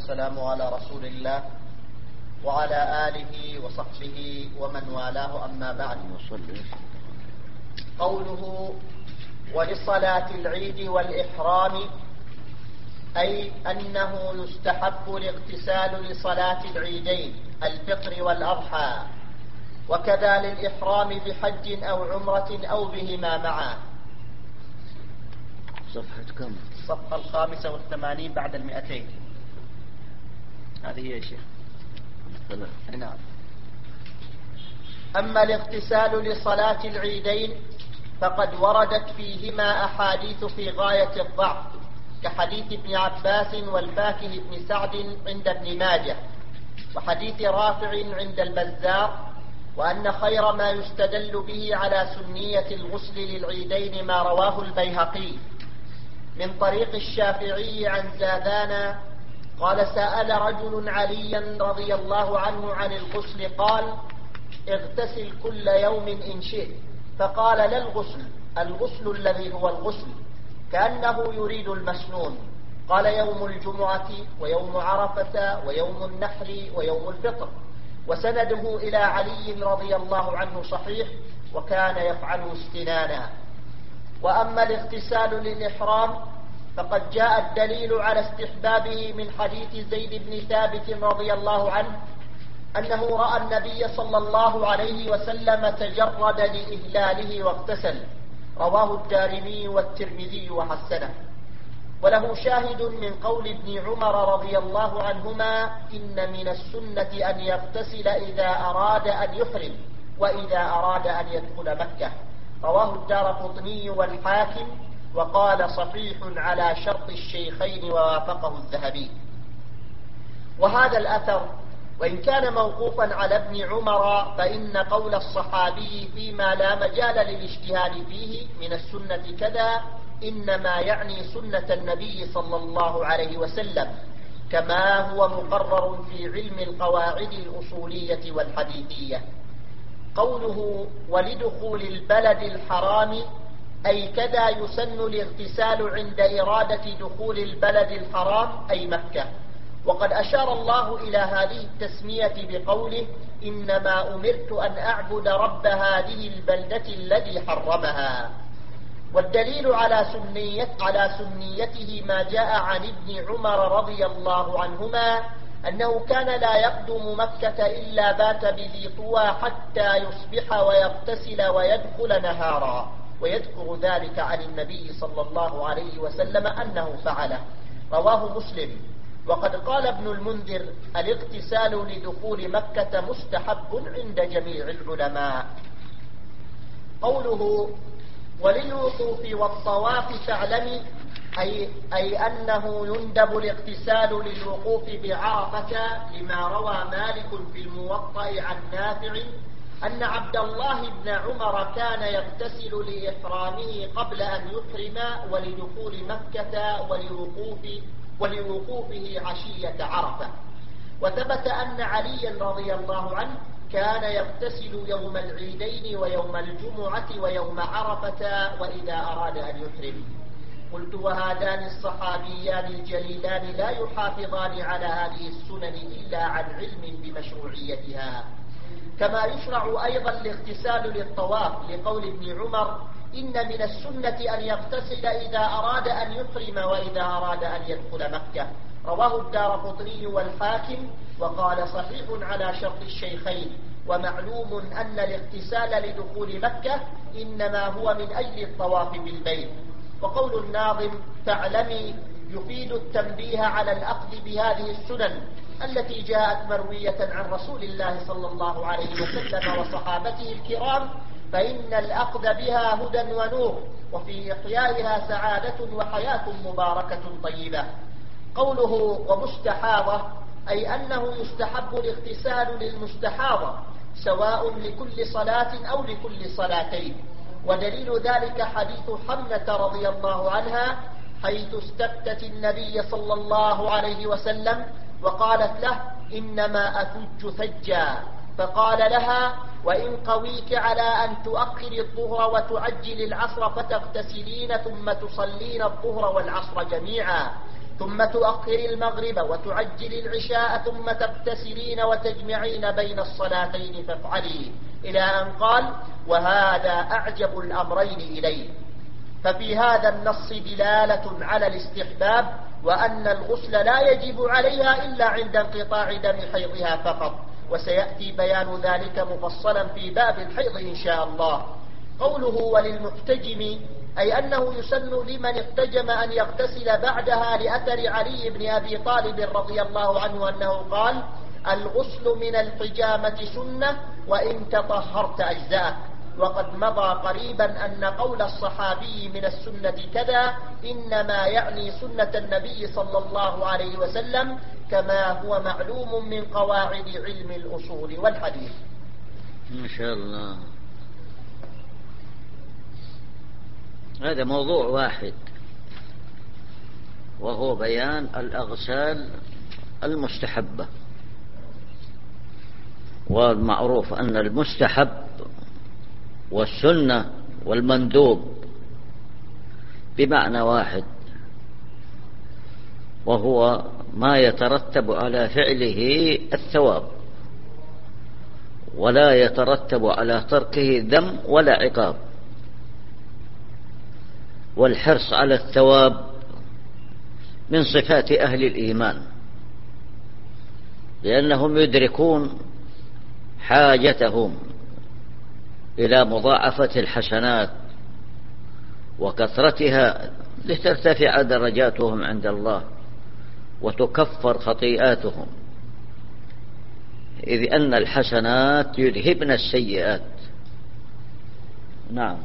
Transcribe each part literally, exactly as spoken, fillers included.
والسلام على رسول الله وعلى آله وصحبه ومن والاه، أما بعد. قوله ولصلاة العيد والإحرام، أي أنه يستحب الاغتسال لصلاة العيدين الفطر والأضحى، وكذا للإحرام بحج أو عمرة أو بهما معا. صفحة كم؟ الصفحة الخامسة والثمانين بعد المئتين. هذه هي يا شيخ. نعم. أما الاغتسال لصلاة العيدين فقد وردت فيهما أحاديث في غاية الضعف، كحديث ابن عباس والفاكه بن سعد عند ابن ماجه، وحديث رافع عند البزار، وأن خير ما يستدل به على سنية الغسل للعيدين ما رواه البيهقي من طريق الشافعي عن زادان قال: سأل رجل عليا رضي الله عنه عن الغسل، قال: اغتسل كل يوم إن شئت، فقال: لا الغسل، الغسل الذي هو الغسل، كأنه يريد المسنون. قال: يوم الجمعة ويوم عرفة ويوم النحر ويوم الفطر. وسنده إلى علي رضي الله عنه صحيح، وكان يفعله استنانا. وأما الاغتسال للإحرام فقد جاء الدليل على استحبابه من حديث زيد بن ثابت رضي الله عنه أنه رأى النبي صلى الله عليه وسلم تجرد لإهلاله واغتسل، رواه الدارمي والترمذي وحسنه. وله شاهد من قول ابن عمر رضي الله عنهما: إن من السنة أن يغتسل إذا أراد أن يحرم وإذا أراد أن يدخل مكة، رواه الدارقطني والحاكم، وقال: صحيح على شرط الشيخين، ووافقه الذهبي. وهذا الأثر وإن كان موقوفا على ابن عمر، فإن قول الصحابي فيما لا مجال للاجتهاد فيه من السنة كذا إنما يعني سنة النبي صلى الله عليه وسلم، كما هو مقرر في علم القواعد الأصولية والحديثية. قوله ولدخول البلد الحرام، أي كذا يسن الاغتسال عند إرادة دخول البلد الحرام أي مكة. وقد أشار الله إلى هذه التسمية بقوله: إنما أمرت أن أعبد رب هذه البلدة الذي حرمها. والدليل على سنية على سنيته ما جاء عن ابن عمر رضي الله عنهما أنه كان لا يقدم مكة إلا بات بذي طوى حتى يصبح ويغتسل ويدخل نهارا، ويذكر ذلك عن النبي صلى الله عليه وسلم أنه فعله، رواه مسلم. وقد قال ابن المنذر: الاغتسال لدخول مكة مستحب عند جميع العلماء. قوله وللوقوف والطواف فاعلمي، أي, أي أنه يندب الاغتسال للوقوف بعرفة، لما روى مالك في الموطأ عن نافع أن عبد الله بن عمر كان يغتسل لإحرامه قبل أن يحرم ولدخول مكة ولوقوف ولوقوفه عشية عرفة. وثبت أن علي رضي الله عنه كان يغتسل يوم العيدين ويوم الجمعة ويوم عرفة وإذا أراد أن يحرم. قلت: وهذان الصحابيان الجليلان لا يحافظان على هذه السنن إلا عن علم بمشروعيتها. كما يشرع أيضا الاغتسال للطواف، لقول ابن عمر: إن من السنة أن يغتسل إذا أراد أن يحرم وإذا أراد أن يدخل مكة، رواه الدارقطني والحاكم، وقال: صحيح على شرط الشيخين. ومعلوم أن الاغتسال لدخول مكة إنما هو من أجل الطواف بالبيت. وقول الناظم فاعلمي يفيد التنبيه على الأخذ بهذه السنن التي جاءت مروية عن رسول الله صلى الله عليه وسلم وصحابته الكرام، فإن الأخذ بها هدى ونور، وفي إحيائها سعادة وحياة مباركة طيبة. قوله ومستحاضة، أي أنه يستحب الاغتسال للمستحاضة سواء لكل صلاة أو لكل صلاتين. ودليل ذلك حديث حمنة رضي الله عنها حيث استفتت النبي صلى الله عليه وسلم وقالت له: إنما أثج ثجا، فقال لها: وإن قويك على أن تؤخر الظهر وتعجل العصر فتغتسلين ثم تصلين الظهر والعصر جميعا، ثم تؤخر المغرب وتعجل العشاء ثم تغتسلين وتجمعين بين الصلاتين فافعلي، إلى أن قال: وهذا أعجب الأمرين إلي. ففي هذا النص دلالة على الاستحباب، وأن الغسل لا يجب عليها إلا عند انقطاع دم حيضها فقط، وسيأتي بيان ذلك مفصلا في باب الحيض إن شاء الله. قوله وللمحتجم أي أنه يسن لمن احتجم أن يغتسل بعدها، لأثر علي بن أبي طالب رضي الله عنه أنه قال: الغسل من الحجامة سنة وإن تطهرت أجزاءك. وقد مضى قريبا أن قول الصحابي من السنة كذا إنما يعني سنة النبي صلى الله عليه وسلم، كما هو معلوم من قواعد علم الأصول والحديث. ما شاء الله. هذا موضوع واحد، وهو بيان الأغسال المستحبة. والمعروف أن المستحب والسنة والمندوب بمعنى واحد، وهو ما يترتب على فعله الثواب، ولا يترتب على تركه ذم ولا عقاب. والحرص على الثواب من صفات أهل الإيمان، لأنهم يدركون حاجتهم إلى مضاعفة الحسنات وكثرتها لترتفع درجاتهم عند الله وتكفر خطيئاتهم، إذ أن الحسنات يذهبن السيئات. نعم.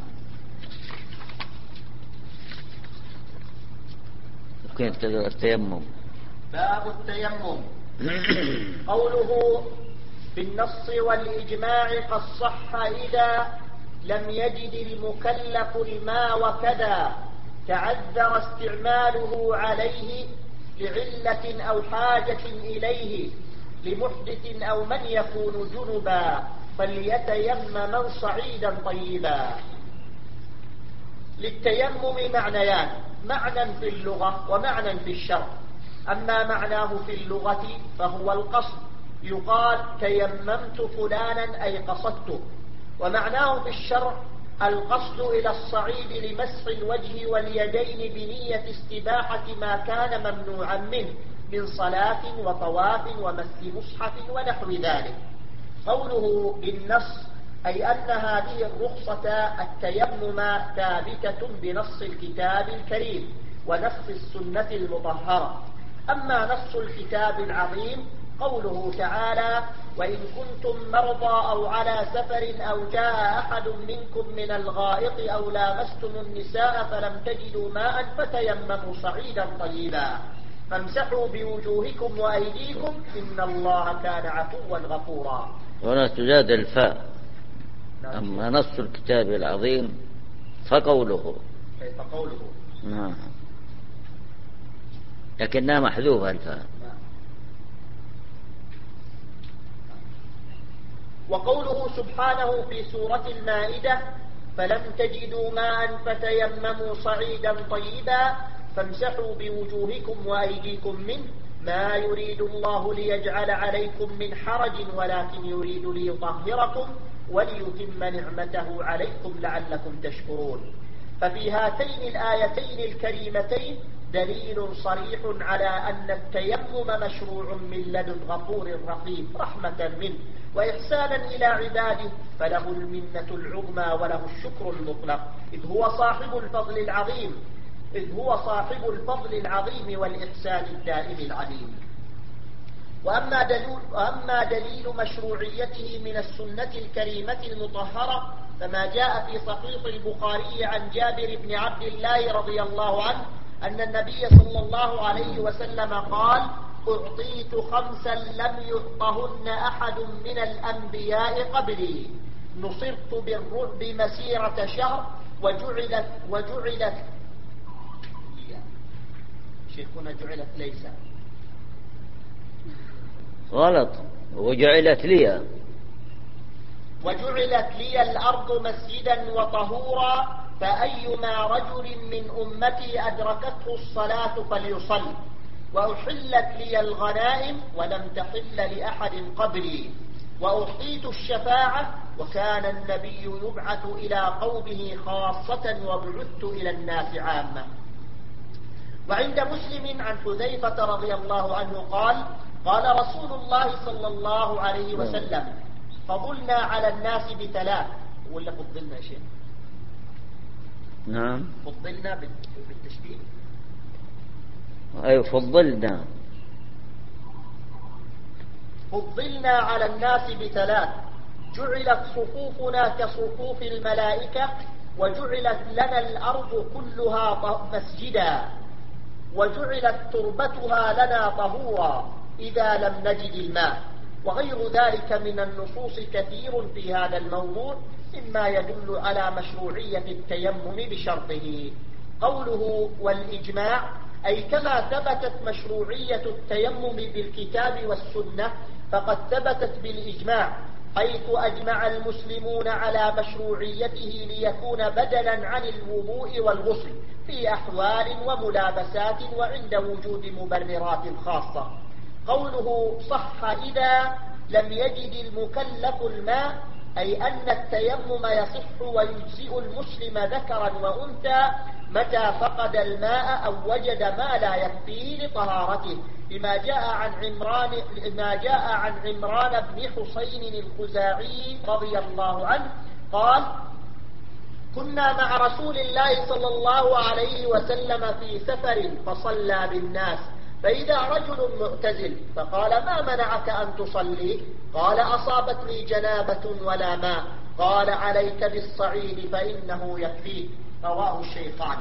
كيف التيمم؟ باب التيمم. قوله بالنص والإجماع قد صح إذا لم يجد المكلف الماء وكذا تعذر استعماله عليه لعلة أو حاجة إليه لمحدث أو من يكون جنبا فليتيمم صعيدا طيبا. للتيمم معنيان: معنى في اللغة ومعنى في الشرع. أما معناه في اللغة فهو القصد، يقال تيممت فلانا أي قصدته. ومعناه في الشرع القصد إلى الصعيد لمسح الوجه واليدين بنية استباحة ما كان ممنوعا منه من صلاة وطواف ومس مصحف ونحو ذلك. قوله بالنص أي أن هذه الرخصة التيمم ثابتة بنص الكتاب الكريم ونص السنة المطهرة. أما نص الكتاب العظيم قوله تعالى: وإن كنتم مرضى أو على سفر أو جاء أحد منكم من الغائط أو لامستم النساء فلم تجدوا ماء فتيمموا صعيدا طيبا فامسحوا بوجوهكم وأيديكم إن الله كان عفوا غفورا. ولا تزاد الفاء. أما نص الكتاب العظيم فقوله فقوله نعم، لكنها محذوفة الفاء. وقوله سبحانه في سورة المائدة: فلم تجدوا ماء فتيمموا صعيدا طيبا فامسحوا بوجوهكم وأيديكم منه ما يريد الله ليجعل عليكم من حرج ولكن يريد ليطهركم وليتم نعمته عليكم لعلكم تشكرون. ففي هاتين الآيتين الكريمتين دليل صريح على أن التيمم مشروع من لدن غفور رحيم رحمة منه وإحسانا إلى عباده، فله المنة العظمى وله الشكر المطلق، إذ هو صاحب الفضل العظيم إذ هو صاحب الفضل العظيم والإحسان الدائم العليم. وأما دليل, وأما دليل مشروعيته من السنة الكريمة المطهرة فما جاء في صحيح البخاري عن جابر بن عبد الله رضي الله عنه أن النبي صلى الله عليه وسلم قال: أعطيت خمسا لم يعطهن أحد من الأنبياء قبلي، نصرت بالرعب مسيرة شهر وجعلت وجعلت شيخنا جعلت ليس غلط وجعلت لي وجعلت لي الأرض مسجدا وطهورا فأيما رجل من أمتي أدركته الصلاة فليصل وأحلت لي الغنائم ولم تحل لأحد قبلي، وأعطيت الشفاعة، وكان النبي يبعث إلى قومه خاصة وبعثت إلى الناس عامة. وعند مسلم عن حذيفة رضي الله عنه قال: قال رسول الله صلى الله عليه وسلم: فضلنا على الناس بثلاث. ولا فضلنا يا شيخ؟ نعم، فضلنا بالتشبيه. أي فضلنا فضلنا على الناس بثلاث: جعلت صفوفنا كصفوف الملائكة، وجعلت لنا الأرض كلها مسجدا، وجعلت تربتها لنا طهورا إذا لم نجد الماء. وغير ذلك من النصوص كثير في هذا الموضوع مما يدل على مشروعية التيمم بشرطه. قوله والإجماع، أي كما ثبتت مشروعية التيمم بالكتاب والسنة فقد ثبتت بالإجماع، حيث أجمع المسلمون على مشروعيته ليكون بدلا عن الوضوء والغسل في أحوال وملابسات وعند وجود مبررات خاصة. قوله صح إذا لم يجد المكلف الماء، أي أن التيمم يصح ويجزئ المسلم ذكرا وأنثى متى فقد الماء أو وجد ما لا يكفيه لطهارته، لما جاء عن عمران لما جاء عن عمران بن حسين الخزاعي رضي الله عنه قال: كنا مع رسول الله صلى الله عليه وسلم في سفر فصلى بالناس، فإذا رجل معتزل فقال: ما منعك أن تصلي؟ قال: أصابتني جنابة ولا ماء. قال: عليك بالصعيد فإنه يكفيك. رواه الشيخان.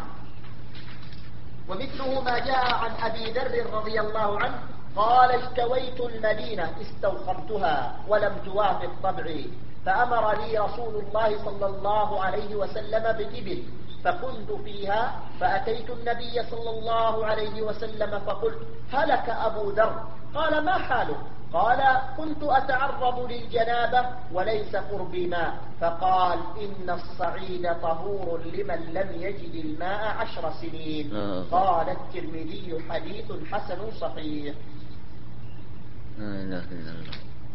ومثله ما جاء عن أبي ذر رضي الله عنه قال: اشتويت المدينة استوخمتها ولم توافق طبعي، فأمر لي رسول الله صلى الله عليه وسلم بإبل، فكنت فيها، فأتيت النبي صلى الله عليه وسلم فقلت: هلك أبو ذر؟ قال: ما حاله؟ قال: كنت أتعرض للجنابة وليس قربي ماء. فقال: إن الصعيد طهور لمن لم يجد الماء عشر سنين. قال الترمذي: حديث حسن صحيح. لا إله إلا الله.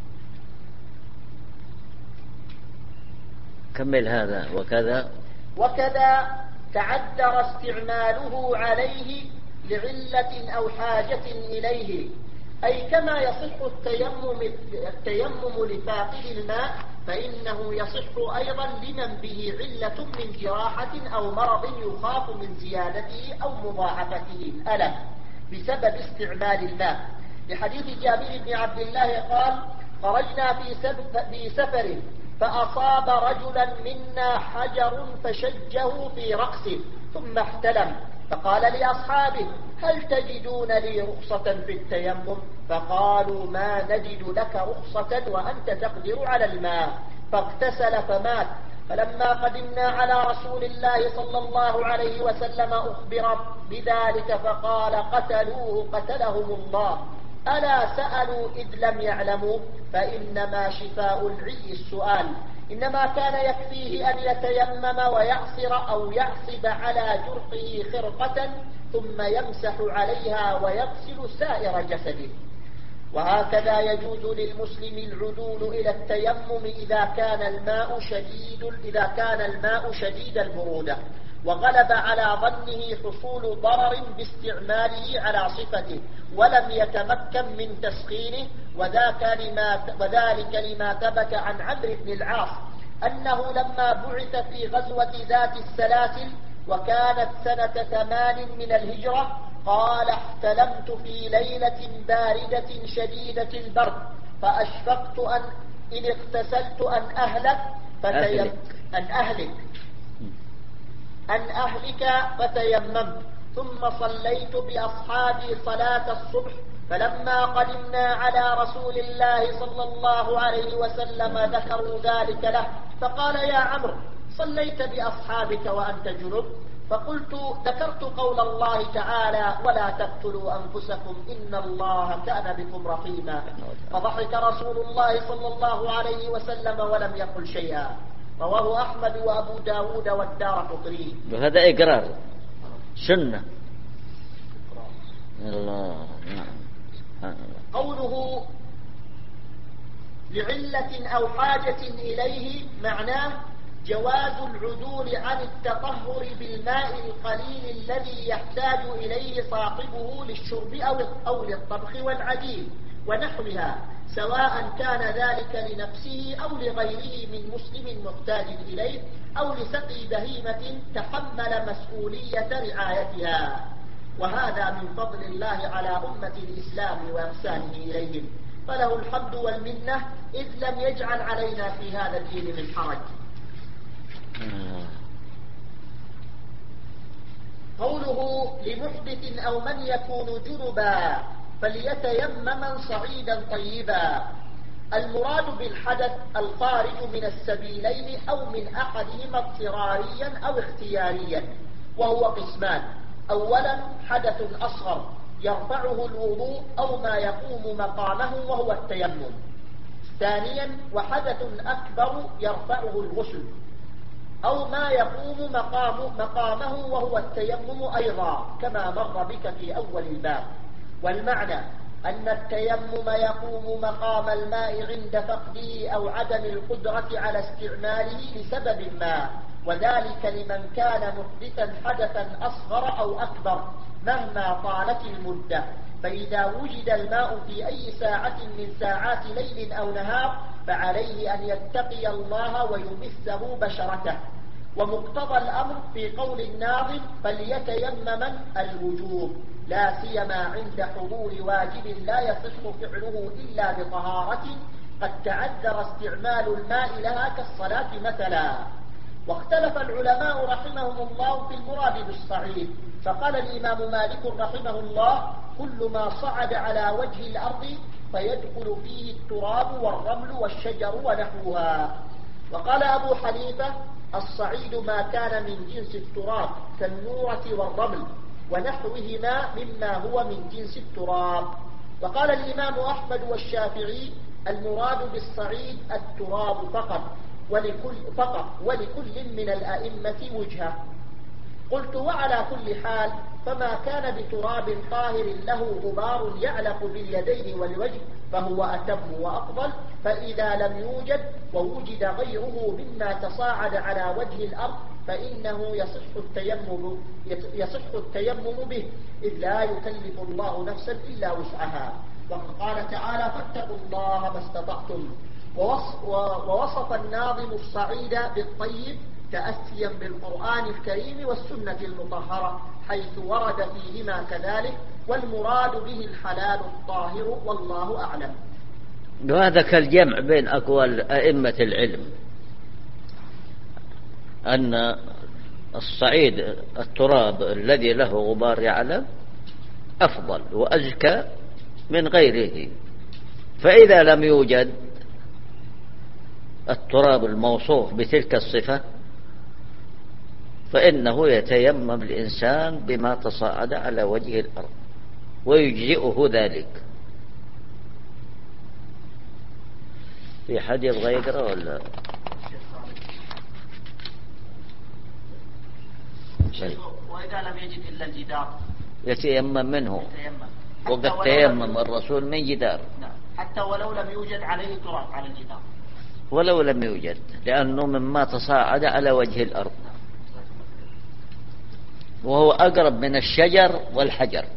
كمل هذا. وكذا وكذا تعذر استعماله عليه لعلة أو حاجة إليه، أي كما يصح التيمم, التيمم لفاقد الماء فإنه يصح أيضا لمن به علة من جراحة أو مرض يخاف من زيادته أو مضاعفته الألم بسبب استعمال الماء، لحديث جابر بن عبد الله قال: خرجنا في سفر فأصاب رجلا منا حجر فشجه في رأسه ثم احتلم، فقال لأصحابه: هل تجدون لي رخصة في التيمم؟ فقالوا: ما نجد لك رخصة وأنت تقدر على الماء. فاغتسل فمات. فلما قدمنا على رسول الله صلى الله عليه وسلم أخبر بذلك فقال: قتلوه قتلهم الله. ألا سألوا إذ لم يعلموا؟ فإنما شفاء العي السؤال. إنما كان يكفيه أن يتيمم ويعصر أو يعصب على جرحه خرقة ثم يمسح عليها ويغسل سائر جسده. وهكذا يجوز للمسلم العدول إلى التيمم إذا كان الماء شديد إذا كان الماء شديد البرودة وغلب على ظنه حصول ضرر باستعماله على صفته ولم يتمكن من تسخينه، وذاك لما وذلك لما ثبت عن عمرو بن العاص أنه لما بعث في غزوة ذات السلاسل وكانت سنة ثمان من الهجرة قال: احتلمت في ليلة باردة شديدة البرد فأشفقت أن إن اغتسلت أن أهلك فتيم أن أهلك أن أهلك فتيممت، ثم صليت بأصحابي صلاة الصبح، فلما قدمنا على رسول الله صلى الله عليه وسلم ذكروا ذلك له، فقال: يا عمرو، صليت بأصحابك وأنت جنب؟ فقلت: ذكرت قول الله تعالى: ولا تقتلوا أنفسكم إن الله كان بكم رحيما. فضحك رسول الله صلى الله عليه وسلم ولم يقل شيئا. رواه أحمد وأبو داود والدارقطني. وهذا إقرار سنة. الله. نعم. سبحان الله. قوله لعلة أو حاجة إليه معناه جواز العدول عن التطهر بالماء القليل الذي يحتاج إليه صاحبه للشرب أو للطبخ والعجين ونحوها، سواء كان ذلك لنفسه أو لغيره من مسلم محتاج إليه أو لسقي بهيمة تحمل مسؤولية رعايتها. وهذا من فضل الله على أمة الإسلام وإحسانه إليهم، فله الحمد والمنة إذ لم يجعل علينا في هذا الدين من حرج. قوله لمحدث أو من يكون جنبا فليتيمما صعيدا طيبا، المراد بالحدث الخارج من السبيلين أو من أحدهما اضطراريا أو اختياريا، وهو قسمان: أولا حدث أصغر يرفعه الوضوء أو ما يقوم مقامه وهو التيمم. ثانيا وحدث أكبر يرفعه الغسل أو ما يقوم مقام مقامه وهو التيمم أيضا، كما مر بك في أول الباب. والمعنى أن التيمم يقوم مقام الماء عند فقده أو عدم القدرة على استعماله لسبب ما، وذلك لمن كان محدثا حدثا أصغر أو أكبر مهما طالت المدة. فإذا وجد الماء في أي ساعة من ساعات ليل أو نهار فعليه أن يتقي الله ويمسه بشرته. ومقتضى الأمر في قول الناظم فليتيمما الوجوب، لا سيما عند حضور واجب لا يصح فعله إلا بطهارة قد تعذر استعمال الماء لها كالصلاة مثلا. واختلف العلماء رحمهم الله في المراد بالصعيد، فقال الإمام مالك رحمه الله: كل ما صعد على وجه الأرض فيدخل فيه التراب والرمل والشجر ونحوها. وقال أبو حنيفة: الصعيد ما كان من جنس التراب كالنورة والرمل ونحوهما مما هو من جنس التراب. وقال الإمام أحمد والشافعي: المراد بالصعيد التراب فقط ولكل, فقط ولكل من الأئمة وجهة. قلت: وعلى كل حال فما كان بتراب طاهر له غبار يعلق باليدين والوجه فهو أتم وأفضل، فإذا لم يوجد ووجد غيره مما تصاعد على وجه الأرض فإنه يصح التيمم, يصح التيمم به، إذ لا يكلف الله نفسا إلا وسعها. وقد قال تعالى: فاتقوا الله ما استطعتم. ووصف الناظم الصعيد بالطيب تأسيا بالقرآن الكريم والسنة المطهرة حيث ورد فيهما كذلك، والمراد به الحلال الطاهر والله أعلم. وهذا كالجمع بين أقوال أئمة العلم أن الصعيد التراب الذي له غبار يعلم أفضل وأزكى من غيره، فإذا لم يوجد التراب الموصوف بتلك الصفة فإنه يتيمم الإنسان بما تصاعد على وجه الأرض ويجزئه ذلك. في حد يبغى يقرأ ولا؟ وإذا لم يجد إلا الجدار يتيمم منه، يتيمم. وقد تيمم الرسول من جدار، حتى ولو لم يوجد عليه تراب على الجدار، ولو لم يوجد، لأنه مما تصاعد على وجه الأرض وهو أقرب من الشجر والحجر.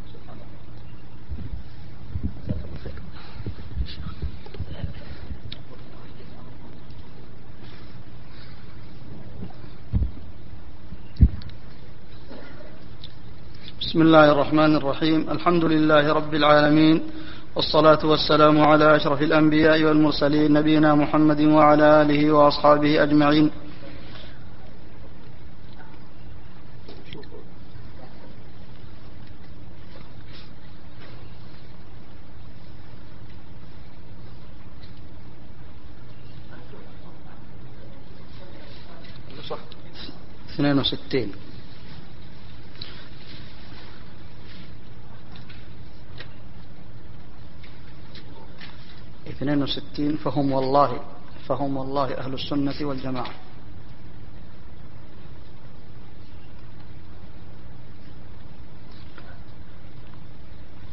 بسم الله الرحمن الرحيم. الحمد لله رب العالمين، والصلاة والسلام على أشرف الأنبياء والمرسلين نبينا محمد وعلى آله وأصحابه أجمعين. اثنين وستين اثنين وستين فهم والله فهم والله أهل السنة والجماعة.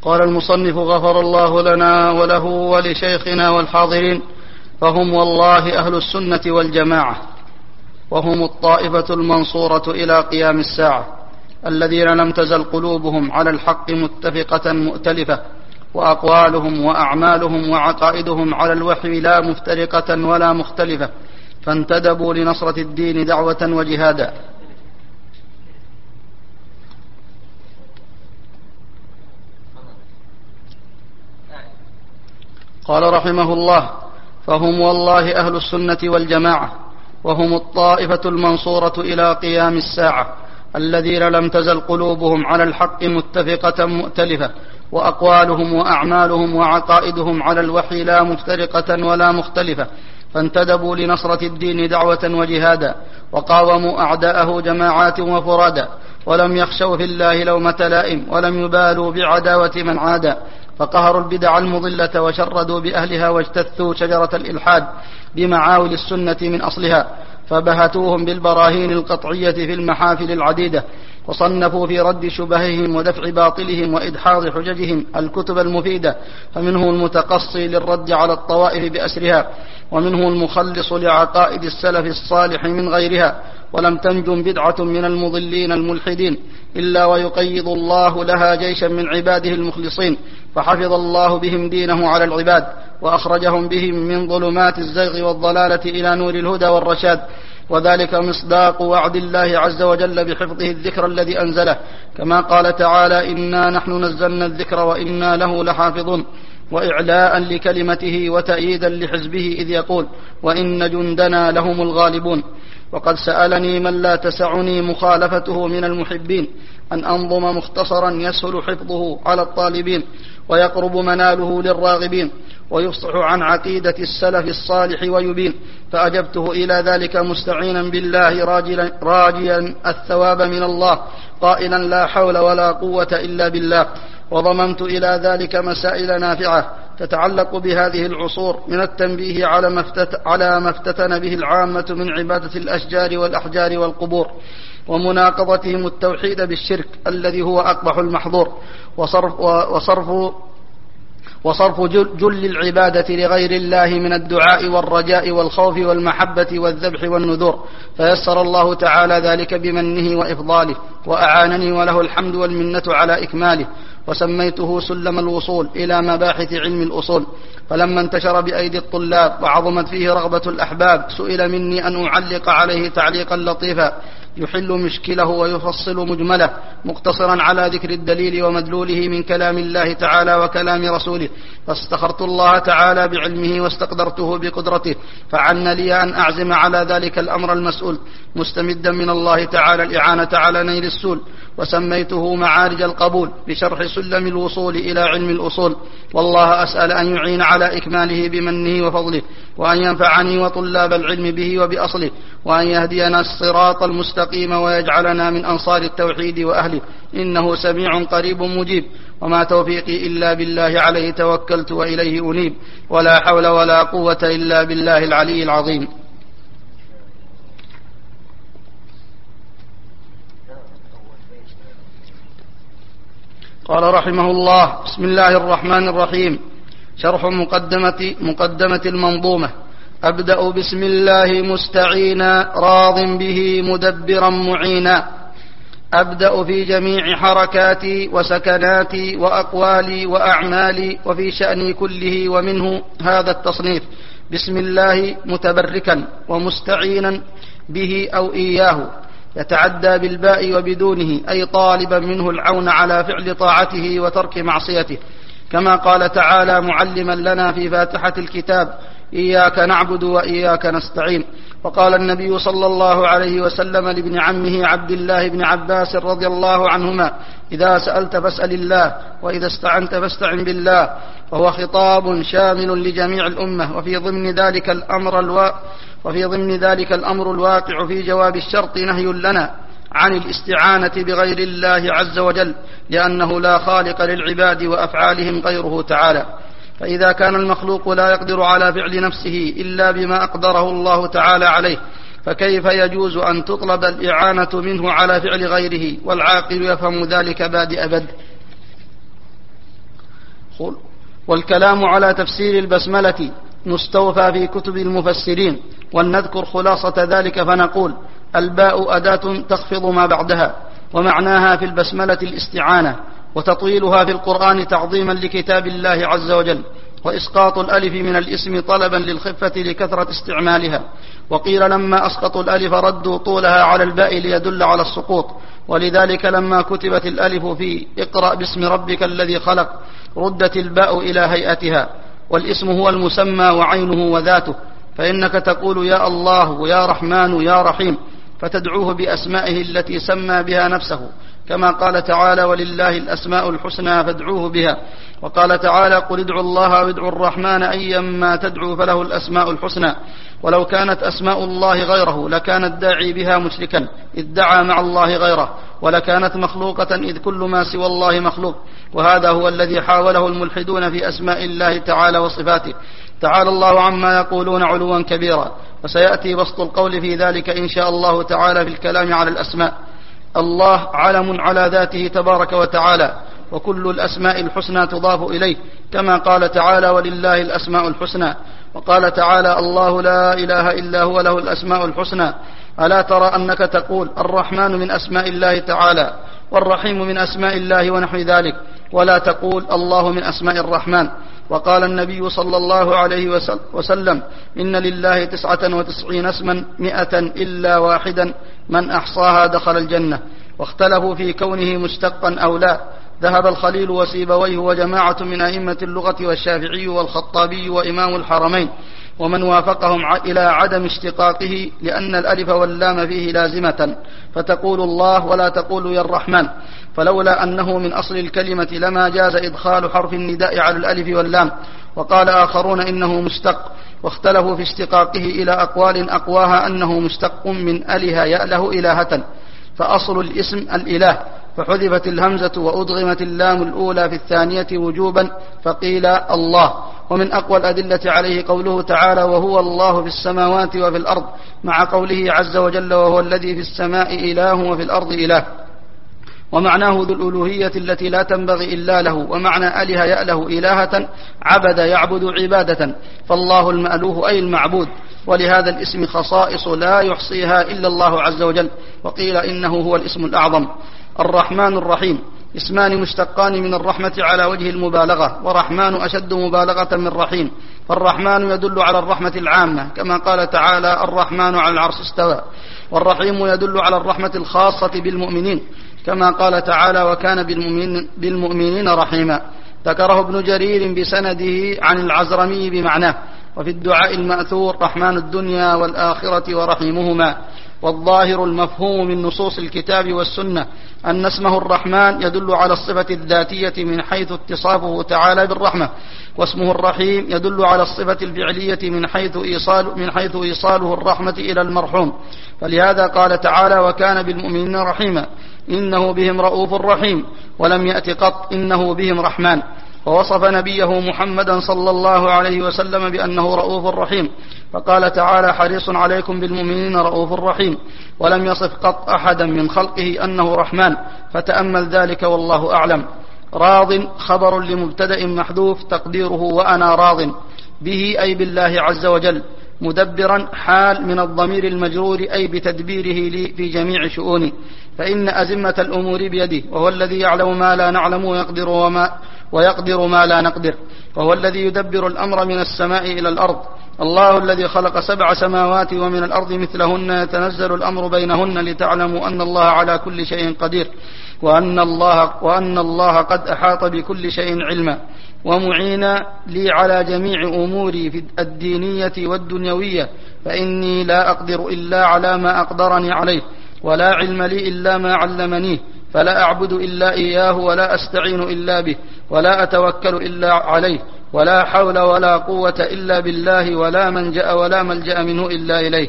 قال المصنف غفر الله لنا وله ولشيخنا والحاضرين. فهم والله أهل السنة والجماعة، وهم الطائفة المنصورة إلى قيام الساعة، الذين لم تزل قلوبهم على الحق متفقة مؤتلفة، وأقوالهم وأعمالهم وعقائدهم على الوحي لا مفترقة ولا مختلفة، فانتدبوا لنصرة الدين دعوة وجهادا. قال رحمه الله: فهم والله أهل السنة والجماعة، وهم الطائفة المنصورة إلى قيام الساعة، الذين لم تزل قلوبهم على الحق متفقة مؤتلفة، وأقوالهم وأعمالهم وعقائدهم على الوحي لا مفترقة ولا مختلفة، فانتدبوا لنصرة الدين دعوة وجهادا، وقاوموا أعداءه جماعات وفرادا، ولم يخشوا في الله لومة لائم، ولم يبالوا بعداوة من عادى، فقهروا البدع المضلة وشردوا بأهلها، واجتثوا شجرة الإلحاد بمعاول السنة من أصلها، فبهتوهم بالبراهين القطعية في المحافل العديدة، وصنفوا في رد شبههم ودفع باطلهم وإدحاض حججهم الكتب المفيدة، فمنه المتقصي للرد على الطوائف بأسرها، ومنه المخلص لعقائد السلف الصالح من غيرها، ولم تنجم بدعة من المضلين الملحدين إلا ويقيض الله لها جيشا من عباده المخلصين، فحفظ الله بهم دينه على العباد، وأخرجهم بهم من ظلمات الزيغ والضلالة إلى نور الهدى والرشاد، وذلك مصداق وعد الله عز وجل بحفظه الذكر الذي أنزله، كما قال تعالى: إنا نحن نزلنا الذكر وإنا له لحافظون، وإعلاء لكلمته وتأييدا لحزبه إذ يقول: وإن جندنا لهم الغالبون. وقد سألني من لا تسعني مخالفته من المحبين أن أنظم مختصرا يسهل حفظه على الطالبين، ويقرب مناله للراغبين، ويفصح عن عقيدة السلف الصالح ويبين، فأجبته إلى ذلك مستعينا بالله راجيا الثواب من الله، قائلا: لا حول ولا قوة إلا بالله. وضممت إلى ذلك مسائل نافعة تتعلق بهذه العصور، من التنبيه على ما افتت على ما افتتن به العامة من عبادة الأشجار والأحجار والقبور، ومناقضتهم التوحيد بالشرك الذي هو أقبح المحظور، وصرف, وصرف, وصرف جل العبادة لغير الله من الدعاء والرجاء والخوف والمحبة والذبح والنذور، فيسر الله تعالى ذلك بمنه وإفضاله، وأعانني وله الحمد والمنة على إكماله، وسميته سلم الوصول إلى مباحث علم الأصول. فلما انتشر بأيدي الطلاب وعظمت فيه رغبة الأحباب، سئل مني أن أعلق عليه تعليقا لطيفا يحل مشكله ويفصل مجمله، مقتصرا على ذكر الدليل ومدلوله من كلام الله تعالى وكلام رسوله، فاستخرت الله تعالى بعلمه واستقدرته بقدرته، فعن لي أن أعزم على ذلك الأمر المسؤول، مستمدا من الله تعالى الإعانة على نيل السول، وسميته معارج القبول بشرح سلم الوصول إلى علم الأصول. والله أسأل أن يعين على إكماله بمنه وفضله، وأن ينفعني وطلاب العلم به وبأصله، وأن يهدينا الصراط المستقيم، ويجعلنا من أنصار التوحيد وأهله، إنه سميع قريب مجيب. وما توفيقي إلا بالله، عليه توكلت وإليه أنيب، ولا حول ولا قوة إلا بالله العلي العظيم. قال رحمه الله: بسم الله الرحمن الرحيم. شرح مقدمة, مقدمة المنظومة. أبدأ بسم الله مستعينا، راض به مدبرا معينا. أبدأ في جميع حركاتي وسكناتي وأقوالي وأعمالي، وفي شأني كله، ومنه هذا التصنيف: بسم الله متبركا ومستعينا به أو إياه، يتعدى بالباء وبدونه، أي طالبا منه العون على فعل طاعته وترك معصيته، كما قال تعالى معلما لنا في فاتحة الكتاب: إياك نعبد وإياك نستعين. وقال النبي صلى الله عليه وسلم لابن عمه عبد الله بن عباس رضي الله عنهما: إذا سألت فاسأل الله، وإذا استعنت فاستعن بالله. وهو خطاب شامل لجميع الأمة، وفي ضمن ذلك الأمر الوا... وفي ضمن ذلك الأمر الواقع في جواب الشرط نهي لنا عن الاستعانة بغير الله عز وجل، لأنه لا خالق للعباد وأفعالهم غيره تعالى. فإذا كان المخلوق لا يقدر على فعل نفسه إلا بما أقدره الله تعالى عليه، فكيف يجوز أن تطلب الإعانة منه على فعل غيره؟ والعاقل يفهم ذلك بادئ أبد. والكلام على تفسير البسملة مستوفى في كتب المفسرين، ولنذكر خلاصة ذلك فنقول: الباء أداة تخفض ما بعدها، ومعناها في البسملة الاستعانة، وتطويلها في القرآن تعظيما لكتاب الله عز وجل، وإسقاط الألف من الاسم طلبا للخفة لكثرة استعمالها. وقيل لما أسقطوا الألف ردوا طولها على الباء ليدل على السقوط، ولذلك لما كتبت الألف في اقرأ باسم ربك الذي خلق ردت الباء إلى هيئتها. والاسم هو المسمى وعينه وذاته، فإنك تقول يا الله يا رحمن يا رحيم، فتدعوه بأسمائه التي سمى بها نفسه، كما قال تعالى: ولله الأسماء الحسنى فادعوه بها. وقال تعالى: قل ادعوا الله أو ادعوا الرحمن أيما تدعوا فله الأسماء الحسنى. ولو كانت أسماء الله غيره لكان الداعي بها مشركا إذ دعا مع الله غيره، ولكانت مخلوقة إذ كل ما سوى الله مخلوق. وهذا هو الذي حاوله الملحدون في أسماء الله تعالى وصفاته. تعالى الله عما يقولون علوا كبيرا، وسيأتي بسط القول في ذلك إن شاء الله تعالى في الكلام على الأسماء. الله علم على ذاته تبارك وتعالى، وكل الأسماء الحسنى تضاف إليه، كما قال تعالى: ولله الأسماء الحسنى. وقال تعالى: الله لا إله إلا هو له الأسماء الحسنى. ألا ترى أنك تقول الرحمن من أسماء الله تعالى، والرحيم من أسماء الله ونحو ذلك، ولا تقول الله من أسماء الرحمن. وقال النبي صلى الله عليه وسلم: إن لله تسعة وتسعين اسما مئة إلا واحدا من أحصاها دخل الجنة. واختلفوا في كونه مشتقا أو لا. ذهب الخليل وسيبويه وجماعة من أئمة اللغة والشافعي والخطابي وإمام الحرمين ومن وافقهم إلى عدم اشتقاقه، لأن الألف واللام فيه لازمة، فتقول الله ولا تقول يا الرحمن. فلولا أنه من أصل الكلمة لما جاز إدخال حرف النداء على الألف واللام. وقال آخرون إنه مشتق، واختلفوا في اشتقاقه إلى أقوال أقواها أنه مشتق من أله يأله إلهة، فأصل الاسم الإله، فحذفت الهمزة وأدغمت اللام الأولى في الثانية وجوبا، فقيل الله. ومن أقوى الأدلة عليه قوله تعالى: وهو الله في السماوات وفي الأرض، مع قوله عز وجل: وهو الذي في السماء إله وفي الأرض إله. ومعناه ذو الألوهية التي لا تنبغي إلا له. ومعنى أله يأله إلهة عبد يعبد عبادة، فالله المألوه أي المعبود. ولهذا الاسم خصائص لا يحصيها إلا الله عز وجل. وقيل إنه هو الاسم الأعظم. الرحمن الرحيم اسمان مشتقان من الرحمة على وجه المبالغة، ورحمن أشد مبالغة من رحيم. فالرحمن يدل على الرحمة العامة، كما قال تعالى: الرحمن على العرش استوى. والرحيم يدل على الرحمة الخاصة بالمؤمنين، كما قال تعالى: وكان بالمؤمنين, بالمؤمنين رحيما. ذكره ابن جرير بسنده عن العزرمي بمعناه. وفي الدعاء المأثور: رحمن الدنيا والآخرة ورحيمهما. والظاهر المفهوم من نصوص الكتاب والسنة أن اسمه الرحمن يدل على الصفة الذاتية من حيث اتصافه تعالى بالرحمة، واسمه الرحيم يدل على الصفة الفعلية من حيث إيصال من حيث إيصاله الرحمة إلى المرحوم. فلهذا قال تعالى: وكان بالمؤمنين رحيما، إنه بهم رؤوف رحيم. ولم يأت قط إنه بهم رحمن. ووصف نبيه محمدا صلى الله عليه وسلم بأنه رؤوف رحيم، فقال تعالى: حريص عليكم بالمؤمنين رؤوف رحيم. ولم يصف قط أحدا من خلقه أنه رحمن، فتأمل ذلك والله أعلم. راض خبر لمبتدأ محذوف تقديره وأنا راض به، أي بالله عز وجل. مدبرا حال من الضمير المجرور، أي بتدبيره لي في جميع شؤوني، فإن أزمة الأمور بيده، وهو الذي يعلم ما لا نعلم ويقدر, وما ويقدر ما لا نقدر، وهو الذي يدبر الأمر من السماء إلى الأرض. الله الذي خلق سبع سماوات ومن الأرض مثلهن، يتنزل الأمر بينهن لتعلموا أن الله على كل شيء قدير، وأن الله, وأن الله قد أحاط بكل شيء علما. ومعينا لي على جميع أموري في الدينية والدنيوية، فإني لا أقدر إلا على ما أقدرني عليه، ولا علم لي إلا ما علمنيه، فلا أعبد إلا إياه، ولا أستعين إلا به، ولا أتوكل إلا عليه، ولا حول ولا قوة إلا بالله، ولا منجأ ولا ملجأ منه إلا إليه.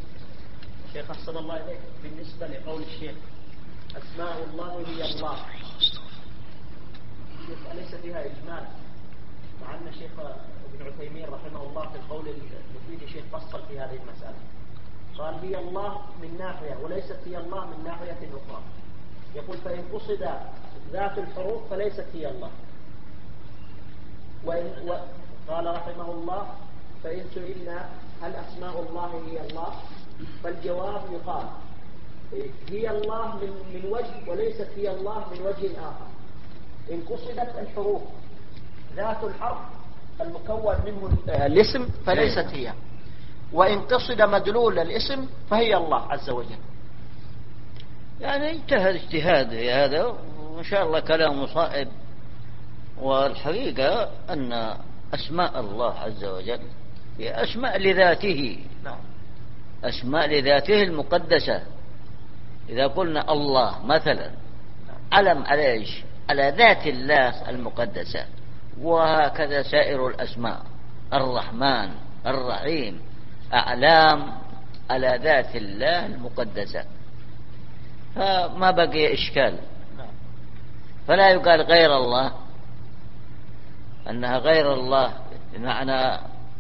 شيخ أحسن الله إليك، بالنسبة لقول الشيخ أسماء الله هي الله، أليس فيها إجمال؟ مع أن الشيخ ابن عثيمين رحمه الله في القول المفيد الشيخ فصل في هذه المسألة، قال هي الله من ناحية وليست هي الله من ناحية أخرى. يقول: فإن قصد ذات الحروف فليست هي الله. وإن و... قال رحمه الله: فإن سئلنا هل أسماء الله هي الله؟ فالجواب يقال هي الله من من وجه، وليست هي الله من وجه آخر. إن قصدت الحروف ذات الحرف المكون منه الاسم فليست هي، وإن قصد مدلول الاسم فهي الله عز وجل. يعني اجتهد اجتهاد في هذا، وإن شاء الله كلام صائب. والحقيقة أن أسماء الله عز وجل هي أسماء لذاته، نعم. أسماء لذاته المقدسة. إذا قلنا الله مثلا علم على إيش؟ على ذات الله المقدسة. وهكذا سائر الأسماء، الرحمن الرحيم، أعلام على ذات الله المقدسة، فما بقي إشكال. فلا يقال غير الله، أنها غير الله بمعنى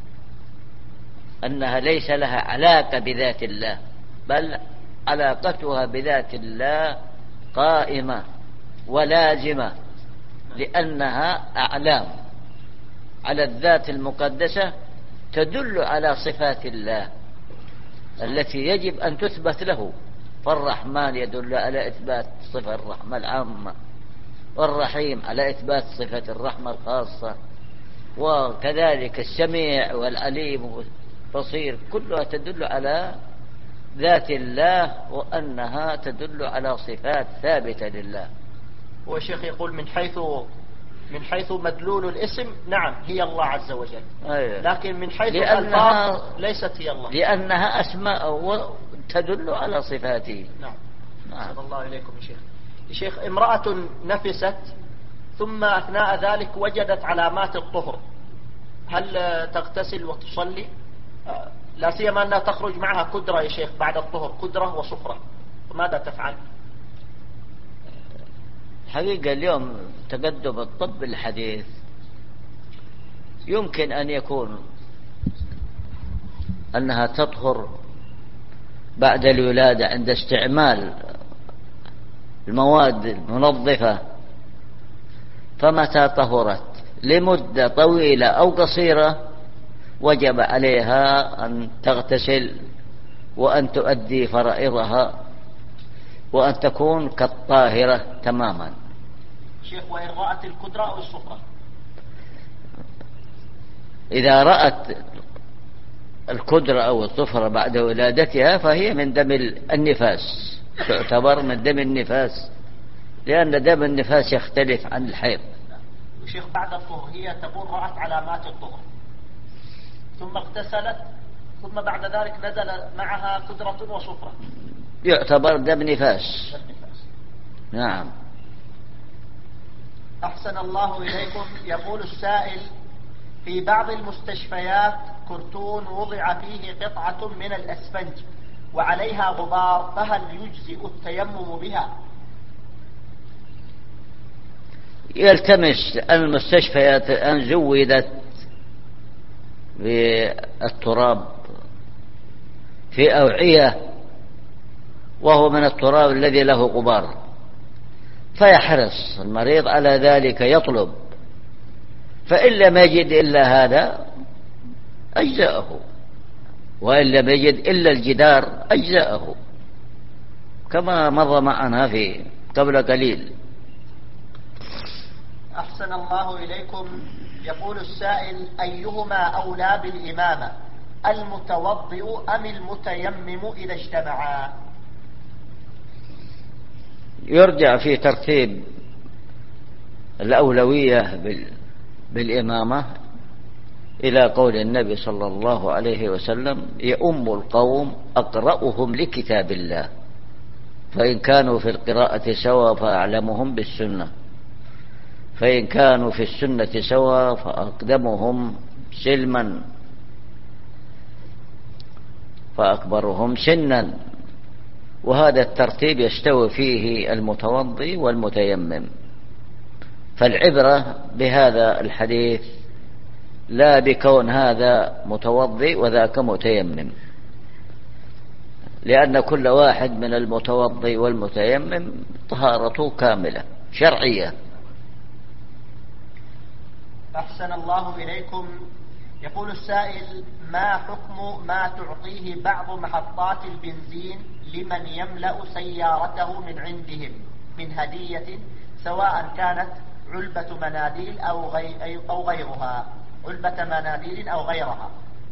أنها ليس لها علاقة بذات الله، بل علاقتها بذات الله قائمة ولازمة، لأنها أعلام على الذات المقدسة تدل على صفات الله التي يجب أن تثبت له. فالرحمن يدل على إثبات صفة الرحمة العامة، والرحيم على إثبات صفة الرحمة الخاصة، وكذلك السميع والعليم والبصير كلها تدل على ذات الله، وأنها تدل على صفات ثابتة لله. والشيخ يقول من حيث من حيث مدلول الاسم نعم هي الله عز وجل، أيوة. لكن من حيث لأنها الألفاظ ليست هي الله، لأنها أسماء تدل على صفاته. نعم. نعم. صلى الله إليكم يا شيخ. يا شيخ، امرأة نفست ثم أثناء ذلك وجدت علامات الطهر، هل تغتسل وتصلي؟ لا سيما أنها تخرج معها كدرة يا شيخ بعد الطهر، كدرة وصفرة، ماذا تفعل؟ حقيقة اليوم تقدم الطب الحديث يمكن أن يكون أنها تطهر بعد الولادة عند استعمال المواد المنظفة، فمتى طهرت لمدة طويلة أو قصيرة وجب عليها أن تغتسل وأن تؤدي فرائضها وأن تكون كالطاهرة تماما. شيخ، وإن رأت الكدرة أو الصفرة؟ إذا رأت الكدرة أو الصفرة بعد ولادتها فهي من دم النفاس، تعتبر من دم النفاس، لأن دم النفاس يختلف عن الحيض. شيخ، بعد الطهر هي تقول رأت علامات الطهر ثم اغتسلت ثم بعد ذلك نزل معها كدرة وصفرة، يعتبر دم نفاس. نعم. أحسن الله إليكم. يقول السائل: في بعض المستشفيات كرتون وضع فيه قطعة من الأسفنج وعليها غبار، فهل يجزئ التيمم بها؟ يلتمس المستشفيات أن زودت بالتراب في أوعية وهو من التراب الذي له غبار، فيحرص المريض على ذلك، يطلب، فإن لم يجد إلا هذا أجزأه، وإن لم يجد إلا الجدار أجزأه، كما مر معنا في قبل قليل. أحسن الله إليكم. يقول السائل: أيهما أولى بالإمامة، المتوضئ أم المتيمم إذا اجتمعا؟ يرجع في ترتيب الأولوية بالإمامة إلى قول النبي صلى الله عليه وسلم: يؤم القوم أقرأهم لكتاب الله، فإن كانوا في القراءة سواء فأعلمهم بالسنة، فإن كانوا في السنة سواء فأقدمهم سلما فأكبرهم سنا. وهذا الترتيب يستوي فيه المتوضي والمتيمم. فالعبرة بهذا الحديث لا بكون هذا متوضي وذاك متيمم، لأن كل واحد من المتوضي والمتيمم طهارته كاملة شرعية. أحسن الله إليكم. يقول السائل: ما حكم ما تعطيه بعض محطات البنزين لمن يملأ سيارته من عندهم من هدية، سواء كانت علبة مناديل أو, غي أو غيرها علبة مناديل أو غيرها؟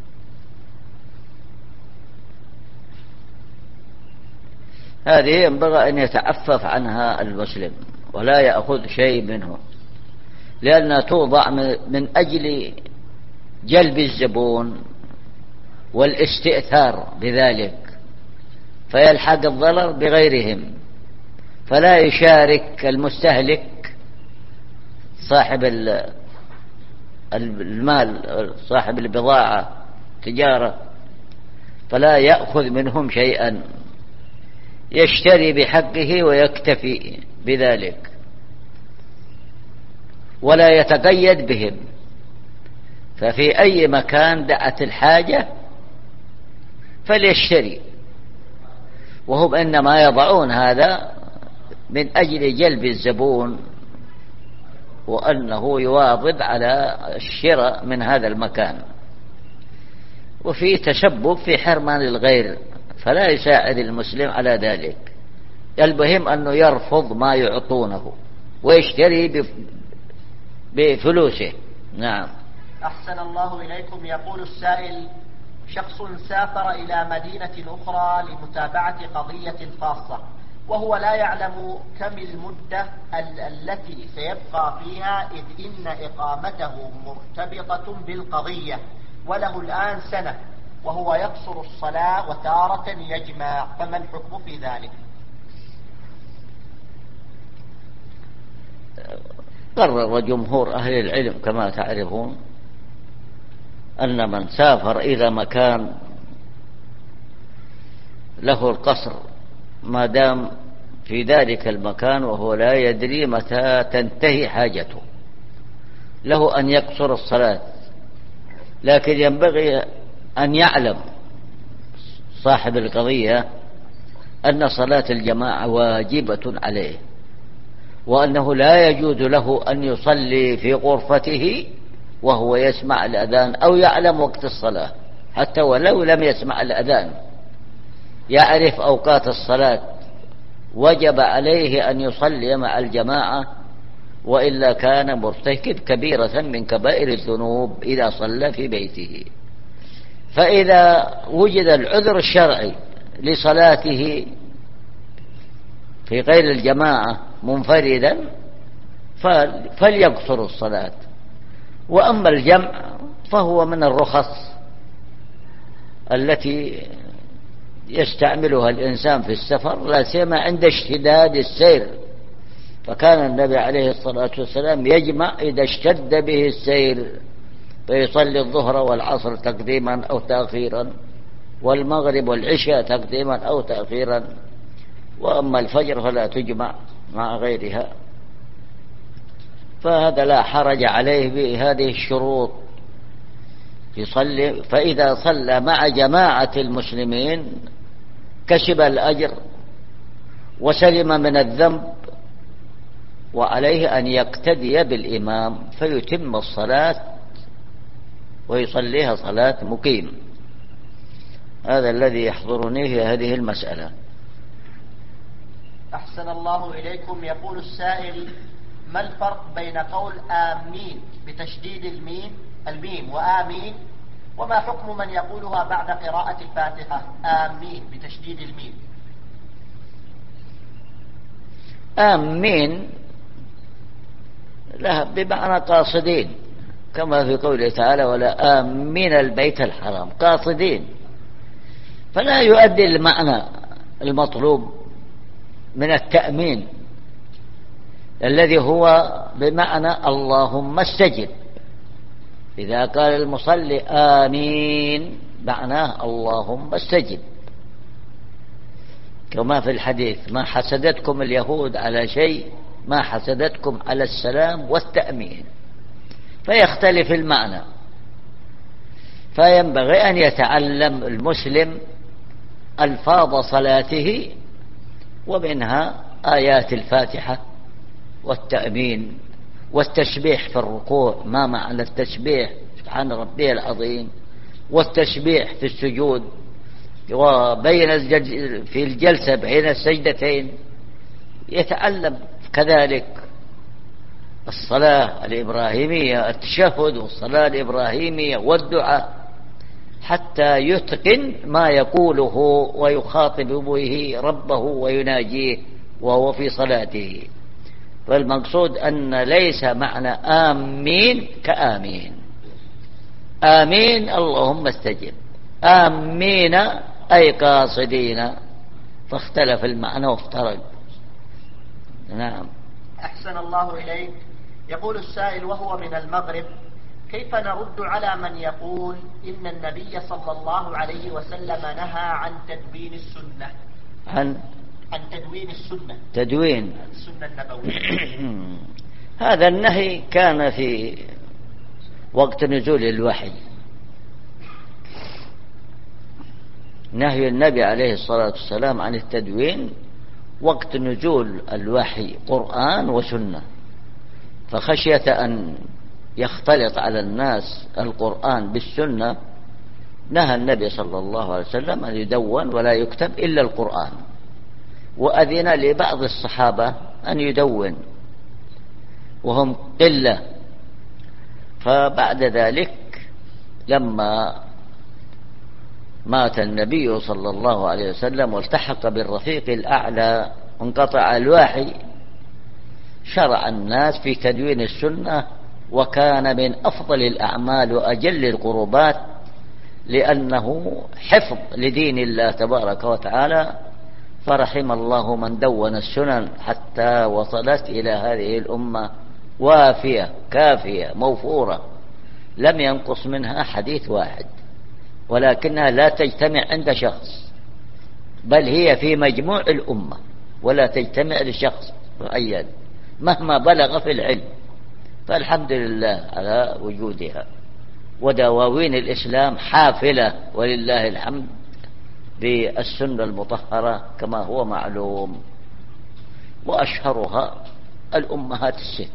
هذه ينبغي أن يتعفف عنها المسلم ولا يأخذ شيء منه، لأنها توضع من أجل جلب الزبون والاستئثار بذلك، فيلحق الضرر بغيرهم، فلا يشارك المستهلك صاحب المال صاحب البضاعة تجارة، فلا يأخذ منهم شيئا، يشتري بحقه ويكتفي بذلك ولا يتقيد بهم. ففي أي مكان دعت الحاجة فليشتري، وهم إنما يضعون هذا من أجل جلب الزبون وأنه يواظب على الشراء من هذا المكان، وفي تسبب في حرمان الغير، فلا يساعد المسلم على ذلك. المهم أنه يرفض ما يعطونه ويشتري بفلوسه. نعم. أحسن الله إليكم. يقول السائل: شخص سافر إلى مدينة أخرى لمتابعة قضية خاصة، وهو لا يعلم كم المدة التي سيبقى فيها، إذ إن إقامته مرتبطة بالقضية، وله الآن سنة وهو يقصر الصلاة وتارة يجمع، فما الحكم في ذلك؟ قرر جمهور أهل العلم كما تعرفون أن من سافر إلى مكان له القصر ما دام في ذلك المكان وهو لا يدري متى تنتهي حاجته، له أن يقصر الصلاة، لكن ينبغي أن يعلم صاحب القضية أن صلاة الجماعة واجبة عليه، وأنه لا يجوز له أن يصلي في غرفته وهو يسمع الأذان أو يعلم وقت الصلاة، حتى ولو لم يسمع الأذان يعرف أوقات الصلاة، وجب عليه أن يصلي مع الجماعة، وإلا كان مرتكب كبيرة من كبائر الذنوب إذا صلى في بيته. فإذا وجد العذر الشرعي لصلاته في غير الجماعة منفردا فليقصر الصلاة. وأما الجمع فهو من الرخص التي يستعملها الإنسان في السفر، لا سيما عند اشتداد السير، فكان النبي عليه الصلاة والسلام يجمع إذا اشتد به السير، فيصلي الظهر والعصر تقديما أو تأخيرا، والمغرب والعشاء تقديما أو تأخيرا، وأما الفجر فلا تجمع مع غيرها. فهذا لا حرج عليه بهذه الشروط يصلي. فإذا صلى مع جماعة المسلمين كسب الأجر وسلم من الذنب، وعليه أن يقتدي بالإمام فيتم الصلاة ويصليها صلاة مقيم. هذا الذي يحضرني في هذه المسألة. أحسن الله إليكم. يقول السائل: ما الفرق بين قول آمين بتشديد الميم الميم وآمين، وما حكم من يقولها بعد قراءة الفاتحة آمين بتشديد الميم؟ آمين لها بمعنى قاصدين، كما في قوله تعالى: ولا آمين البيت الحرام، قاصدين، فلا يؤدي المعنى المطلوب من التأمين الذي هو بمعنى اللهم استجب. إذا قال المصلي آمين معناه اللهم استجب، كما في الحديث: ما حسدتكم اليهود على شيء ما حسدتكم على السلام والتأمين، فيختلف المعنى. فينبغي أن يتعلم المسلم ألفاظ صلاته، ومنها آيات الفاتحة والتأمين والتسبيح في الركوع ما معنى التسبيح سبحان ربي العظيم، والتسبيح في السجود، وبين الجل في الجلسة بين السجدتين. يتعلم كذلك الصلاة الإبراهيمية، التشهد والصلاة الإبراهيمية والدعاء، حتى يتقن ما يقوله ويخاطب به ربه ويناجيه وهو في صلاته. فالمقصود أن ليس معنى آمين كآمين، آمين اللهم استجب، آمين أي قاصدين، فاختلف المعنى وافترق. نعم. أحسن الله إليك. يقول السائل وهو من المغرب: كيف نرد على من يقول إن النبي صلى الله عليه وسلم نهى عن تدوين السنة؟ عن عن تدوين السنة، تدوين السنة النبوية. هذا النهي كان في وقت نزول الوحي، نهي النبي عليه الصلاة والسلام عن التدوين وقت نزول الوحي قرآن وسنة، فخشية أن يختلط على الناس القرآن بالسنة نهى النبي صلى الله عليه وسلم أن يدون ولا يكتب إلا القرآن، وأذن لبعض الصحابة أن يدون وهم قلة. فبعد ذلك لما مات النبي صلى الله عليه وسلم والتحق بالرفيق الأعلى وانقطع الوحي، شرع الناس في تدوين السنة، وكان من أفضل الأعمال وأجل القربات، لأنه حفظ لدين الله تبارك وتعالى. فرحم الله من دون السنن حتى وصلت إلى هذه الأمة وافية كافية موفورة، لم ينقص منها حديث واحد، ولكنها لا تجتمع عند شخص، بل هي في مجموع الأمة ولا تجتمع لشخص معين مهما بلغ في العلم. فالحمد لله على وجودها. ودواوين الإسلام حافلة ولله الحمد بالسنة المطهرة كما هو معلوم، وأشهرها الأمهات الست،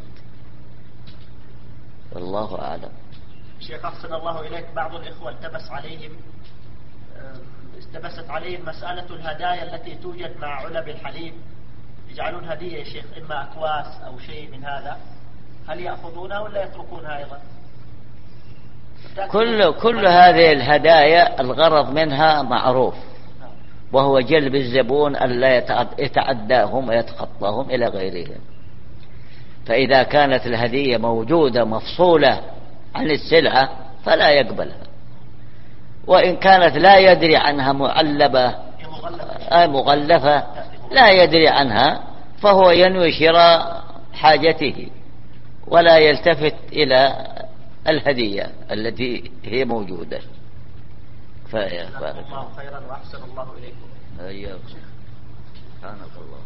والله أعلم. شيخ أحسن الله إليك، بعض الإخوة التبس عليهم التبست عليهم مسألة الهدايا التي توجد مع علب الحليب، يجعلون هدية يا شيخ إما أكواس أو شيء من هذا، هل يأخذونها ولا يتركونها أيضا؟ كل كل هذه الهدايا الغرض منها معروف، وهو جلب الزبون ألا يتعداهم ويتخطاهم إلى غيرهم. فإذا كانت الهدية موجودة مفصولة عن السلعة فلا يقبلها، وإن كانت لا يدري عنها معلبة مغلفة لا يدري عنها، فهو ينوي شراء حاجته ولا يلتفت إلى الهدية التي هي موجودة. جزاكم الله خيرا وأحسن الله إليكم. أيوة. سبحانك اللهم.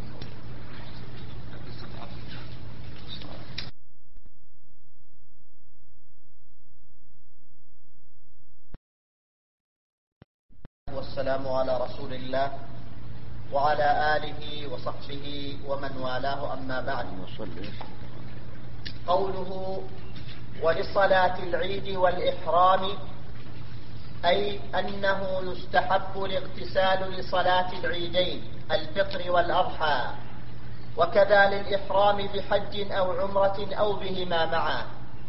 والسلام على رسول الله وعلى آله وصحبه ومن والاه، أما بعد. قوله ولصلاة العيد والإحرام، أي أنه يستحب الاغتسال لصلاة العيدين الفطر والأضحى، وكذا للإحرام بحج أو عمرة أو بهما معا.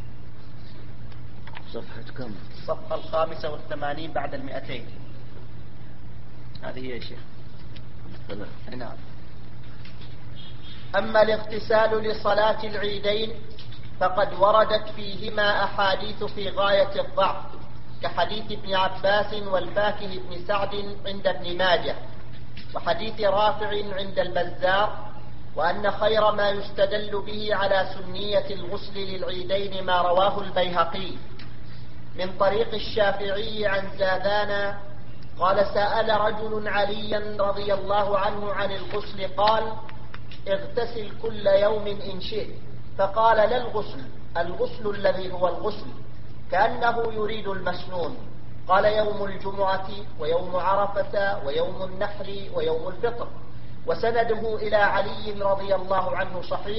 صفحة كم؟ الصفحة الخامسة والثمانين بعد المئتين. هذه هي يا شيخ. نعم. أما الاغتسال لصلاة العيدين فقد وردت فيهما أحاديث في غاية الضعف، كحديث ابن عباس والفاكه بن سعد عند ابن ماجه، وحديث رافع عند البزار، وأن خير ما يستدل به على سنية الغسل للعيدين ما رواه البيهقي من طريق الشافعي عن زاذان قال: سأل رجل عليا رضي الله عنه عن الغسل، قال: اغتسل كل يوم إن شئت، فقال: لا الغسل، الغسل الذي هو الغسل، كأنه يريد المسنون. قال: يوم الجمعة ويوم عرفة ويوم النحر ويوم الفطر. وسنده إلى علي رضي الله عنه صحيح،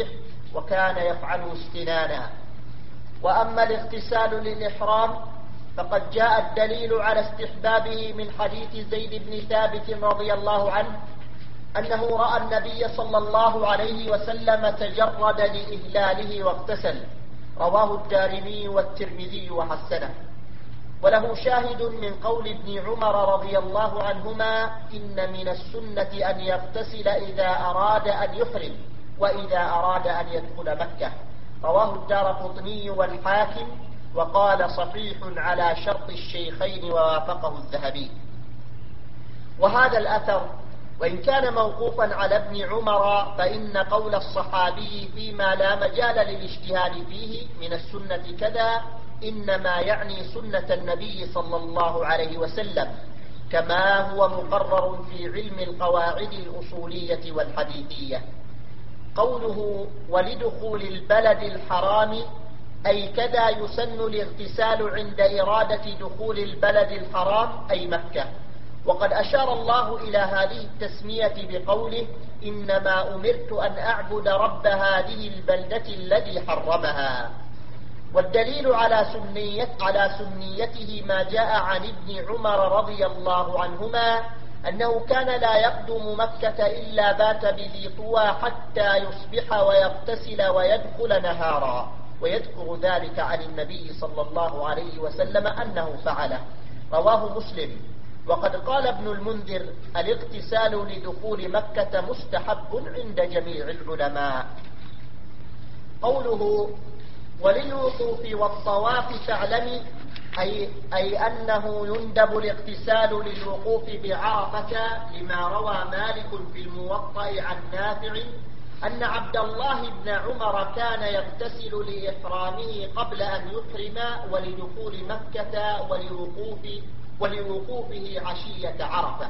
وكان يفعله استنانا. وأما الاغتسال للإحرام فقد جاء الدليل على استحبابه من حديث زيد بن ثابت رضي الله عنه أنه رأى النبي صلى الله عليه وسلم تجرد لإهلاله واغتسل، رواه الدارمي والترمذي وحسنه. وله شاهد من قول ابن عمر رضي الله عنهما: إن من السنة أن يغتسل إذا أراد أن يحرم وإذا أراد أن يدخل مكة، رواه الدارقطني والحاكم وقال صحيح على شرط الشيخين ووافقه الذهبي. وهذا الأثر وإن كان موقوفا على ابن عمر فإن قول الصحابي فيما لا مجال للاجتهاد فيه من السنة كذا إنما يعني سنة النبي صلى الله عليه وسلم، كما هو مقرر في علم القواعد الأصولية والحديثية. قوله ولدخول البلد الحرام أي كذا يسن الاغتسال عند إرادة دخول البلد الحرام أي مكة. وقد أشار الله إلى هذه التسمية بقوله: إنما أمرت أن أعبد رب هذه البلدة الذي حرمها. والدليل على سنية على سنيته ما جاء عن ابن عمر رضي الله عنهما أنه كان لا يقدم مكة إلا بات بذي طوى حتى يصبح ويغتسل ويدخل نهارا، ويذكر ذلك عن النبي صلى الله عليه وسلم أنه فعله، رواه مسلم. وقد قال ابن المنذر: الاغتسال لدخول مكة مستحب عند جميع العلماء. قوله وللوقوف والطواف فاعلمي أي, أي أنه يندب الاغتسال للوقوف بعرفة، لما روى مالك في الموطأ عن نافع أن عبد الله بن عمر كان يغتسل لإحرامه قبل أن يحرم ولدخول مكة ولوقوف ولوقوفه عشية عرفة.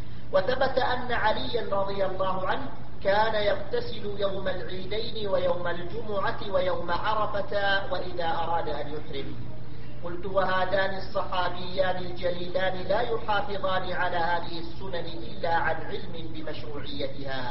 وثبت أن عليا رضي الله عنه كان يغتسل يوم العيدين ويوم الجمعة ويوم عرفة وإذا أراد أن يحرم. قلت: وهذان الصحابيان الجليلان لا يحافظان على هذه السنن إلا عن علم بمشروعيتها.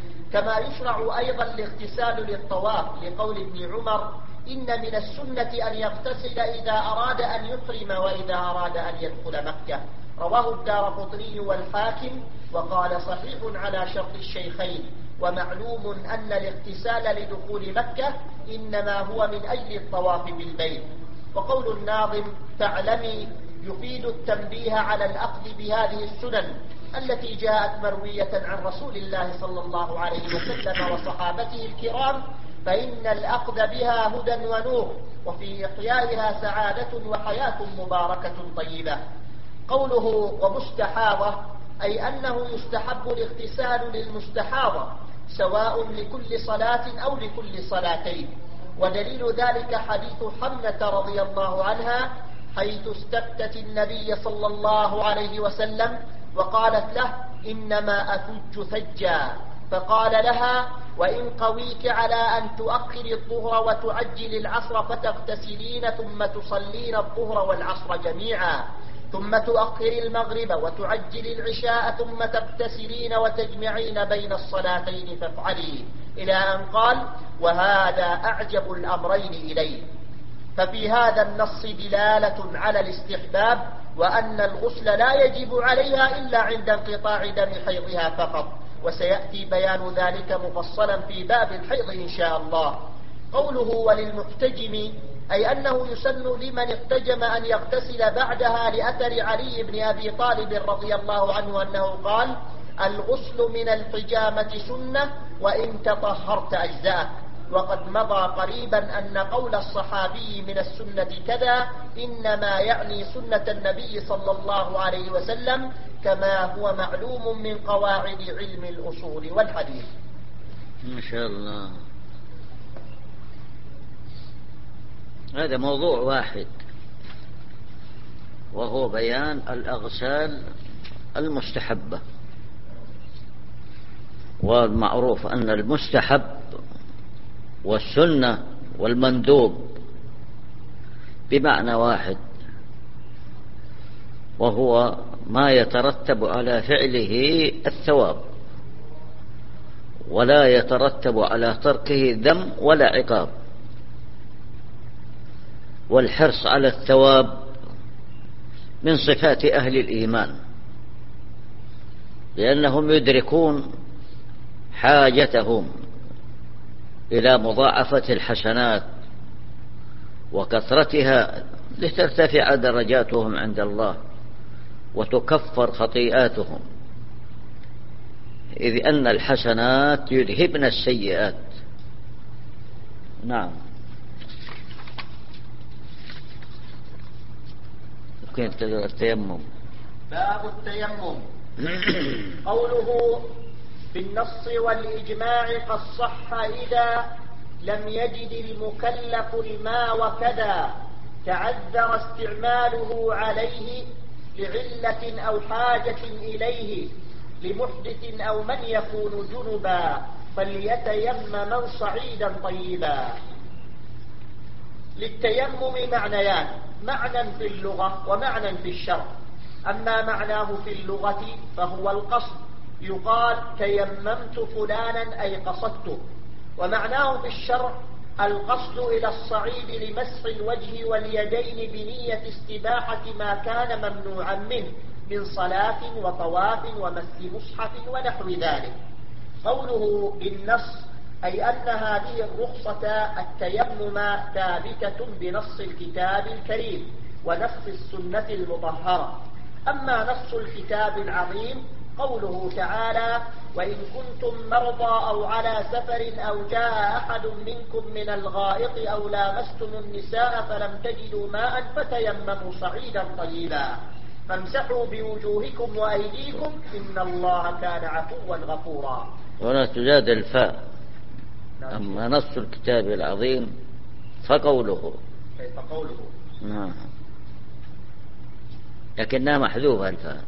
كما يشرع أيضا الاغتسال للطواف لقول ابن عمر: إن من السنة أن يغتسل إذا أراد أن يحرم وإذا أراد أن يدخل مكة، رواه الدارقطني والحاكم وقال صحيح على شرط الشيخين. ومعلوم أن الاغتسال لدخول مكة إنما هو من أجل الطواف بالبيت. وقول الناظم فاعلمي يفيد التنبيه على الأخذ بهذه السنن التي جاءت مروية عن رسول الله صلى الله عليه وسلم وصحابته الكرام، فإن الأخذ بها هدى ونور، وفي إحيائها سعادة وحياة مباركة طيبة. قوله ومستحاضة أي أنه يستحب الاغتسال للمستحاضة سواء لكل صلاة أو لكل صلاتين. ودليل ذلك حديث حمنة رضي الله عنها حيث استفتت النبي صلى الله عليه وسلم وقالت له: إنما أثج ثجا، فقال لها: وإن قويك على أن تؤخر الظهر وتعجل العصر فتغتسلين ثم تصلين الظهر والعصر جميعا، ثم تؤخر المغرب وتعجل العشاء ثم تغتسلين وتجمعين بين الصلاتين فافعلي، إلى أن قال: وهذا أعجب الأمرين إلي. ففي هذا النص دلالة على الاستحباب، وأن الغسل لا يجب عليها إلا عند انقطاع دم حيضها فقط، وسيأتي بيان ذلك مفصلا في باب الحيض إن شاء الله. قوله وللمحتجم أي أنه يسن لمن احتجم أن يغتسل بعدها، لأثر علي بن أبي طالب رضي الله عنه أنه قال: الغسل من الحجامة سنة وإن تطهرت أجزاءك. وقد مضى قريبا أن قول الصحابي من السنة كذا إنما يعني سنة النبي صلى الله عليه وسلم، كما هو معلوم من قواعد علم الأصول والحديث. ما شاء الله. هذا موضوع واحد، وهو بيان الأغسال المستحبة. والمعروف أن المستحب والسنة والمندوب بمعنى واحد، وهو ما يترتب على فعله الثواب، ولا يترتب على تركه ذم ولا عقاب. والحرص على الثواب من صفات أهل الإيمان، لأنهم يدركون حاجتهم إلى مضاعفة الحسنات وكثرتها لترتفع درجاتهم عند الله وتكفر خطيئاتهم، إذ أن الحسنات يذهبن السيئات. نعم. كيف تدرك التيمم؟ باب التيمم. قوله بالنص والإجماع قد صح إذا لم يجد المكلف الماء وكذا تعذر استعماله عليه لعلة أو حاجة إليه لمحدث أو من يكون جنبا فليتيمم صعيدا طيبا. للتيمم معنيان، معنى في اللغة ومعنى في الشرع. أما معناه في اللغة فهو القصد، يقال تيممت فلانا أي قصدته. ومعناه في الشرع القصد إلى الصعيد لمسح الوجه واليدين بنية استباحة ما كان ممنوعا منه من صلاة وطواف ومس مصحف ونحو ذلك. قوله بالنص أي أن هذه الرخصة التيمم ثابتة بنص الكتاب الكريم ونص السنة المطهرة. أما نص الكتاب العظيم قوله تعالى وإن كنتم مرضى أو على سفر أو جاء أحد منكم من الغائط أو لامستم النساء فلم تجدوا ماء فتيمموا صعيدا طيبا فامسحوا بوجوهكم وأيديكم إن الله كان عفوا غفورا. هنا تزاد الفاء. أما نص الكتاب العظيم فقوله فقوله نعم، لكنها محذوفة الفاء.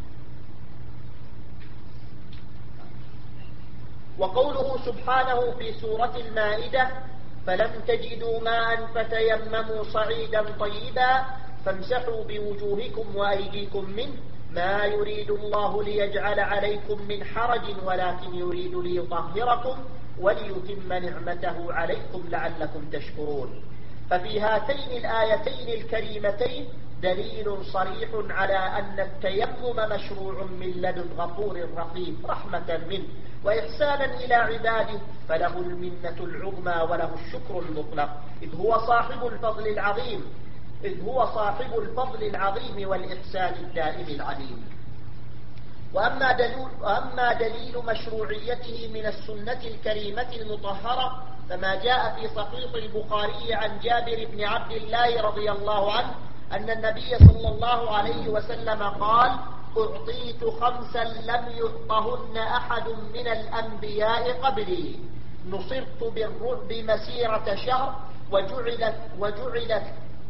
وقوله سبحانه في سورة المائدة فلم تجدوا ماء فتيمموا صعيدا طيبا فامسحوا بوجوهكم وأيديكم منه ما يريد الله ليجعل عليكم من حرج ولكن يريد ليطهركم وليتم نعمته عليكم لعلكم تشكرون. ففي هاتين الآيتين الكريمتين دليل صريح على أن التيمم مشروع من لدن غفور رحيم رحمة منه وإحسانا إلى عباده، فله المنة العظمى وله الشكر المطلق إذ هو صاحب الفضل العظيم إذ هو صاحب الفضل العظيم والإحسان الدائم العليم. وأما دليل, وأما دليل مشروعيته من السنة الكريمة المطهرة فما جاء في صحيح البخاري عن جابر بن عبد الله رضي الله عنه أن النبي صلى الله عليه وسلم قال أعطيت خمسا لم يعطهن أحد من الأنبياء قبلي نصرت بالرعب مسيرة شهر وجعلت وجعلت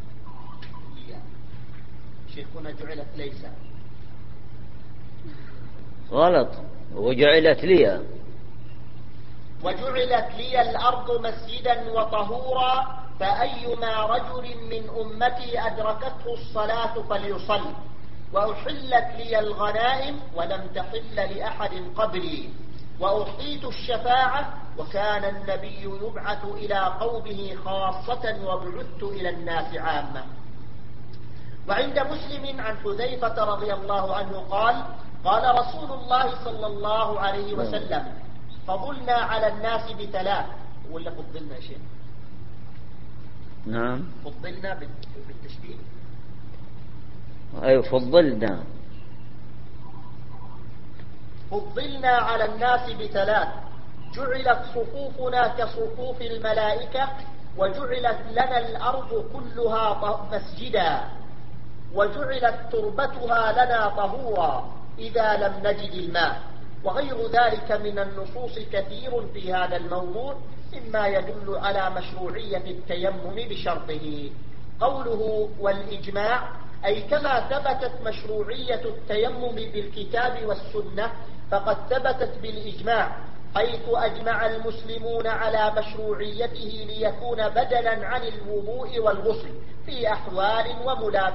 شيخنا جعلت ليس غلط وجعلت لي وجعلت لي الأرض مسجدا وطهورا فأيما رجل من أمتي أدركته الصلاة فليصل وأحلت لي الغنائم ولم تحل لأحد قبلي وأعطيت الشفاعة وكان النبي يبعث إلى قومه خاصة وبعثت إلى الناس عامة. وعند مسلم عن حذيفة رضي الله عنه قال قال رسول الله صلى الله عليه وسلم فضلنا على الناس بثلاث. ولا فضلنا يا شيخ؟ نعم فضلنا بالتشبيه. أي فضلنا فضلنا على الناس بثلاث جعلت صفوفنا كصفوف الملائكة وجعلت لنا الأرض كلها مسجدا وجعلت تربتها لنا طهورا إذا لم نجد الماء. وغير ذلك من النصوص كثير في هذا الموضوع مما يدل على مشروعية التيمم بشرطه. قوله والإجماع أي كما ثبتت مشروعية التيمم بالكتاب والسنة فقد ثبتت بالإجماع حيث أجمع المسلمون على مشروعيته ليكون بدلا عن الوضوء والغسل في أحوال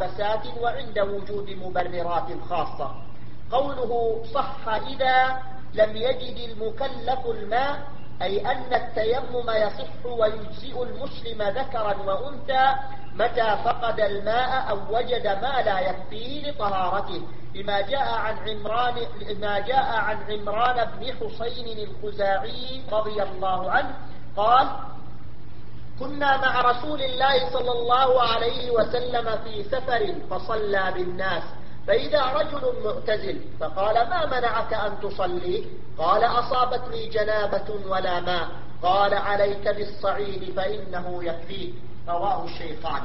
وملابسات وعند وجود مبررات خاصة. قوله صح إذا لم يجد المكلف الماء، أي أن التيمم يصح ويجزئ المسلم ذكرا وأنثى متى فقد الماء أو وجد ما لا يكفيه لطهارته، لما جاء عن عمران لما جاء عن عمران بن حسين الخزاعي رضي الله عنه قال: كنا مع رسول الله صلى الله عليه وسلم في سفر فصلى بالناس، فإذا رجل معتزل فقال: ما منعك أن تصلي؟ قال: أصابتني جنابة ولا ماء. قال: عليك بالصعيد فإنه يكفيك. رواه الشيخان.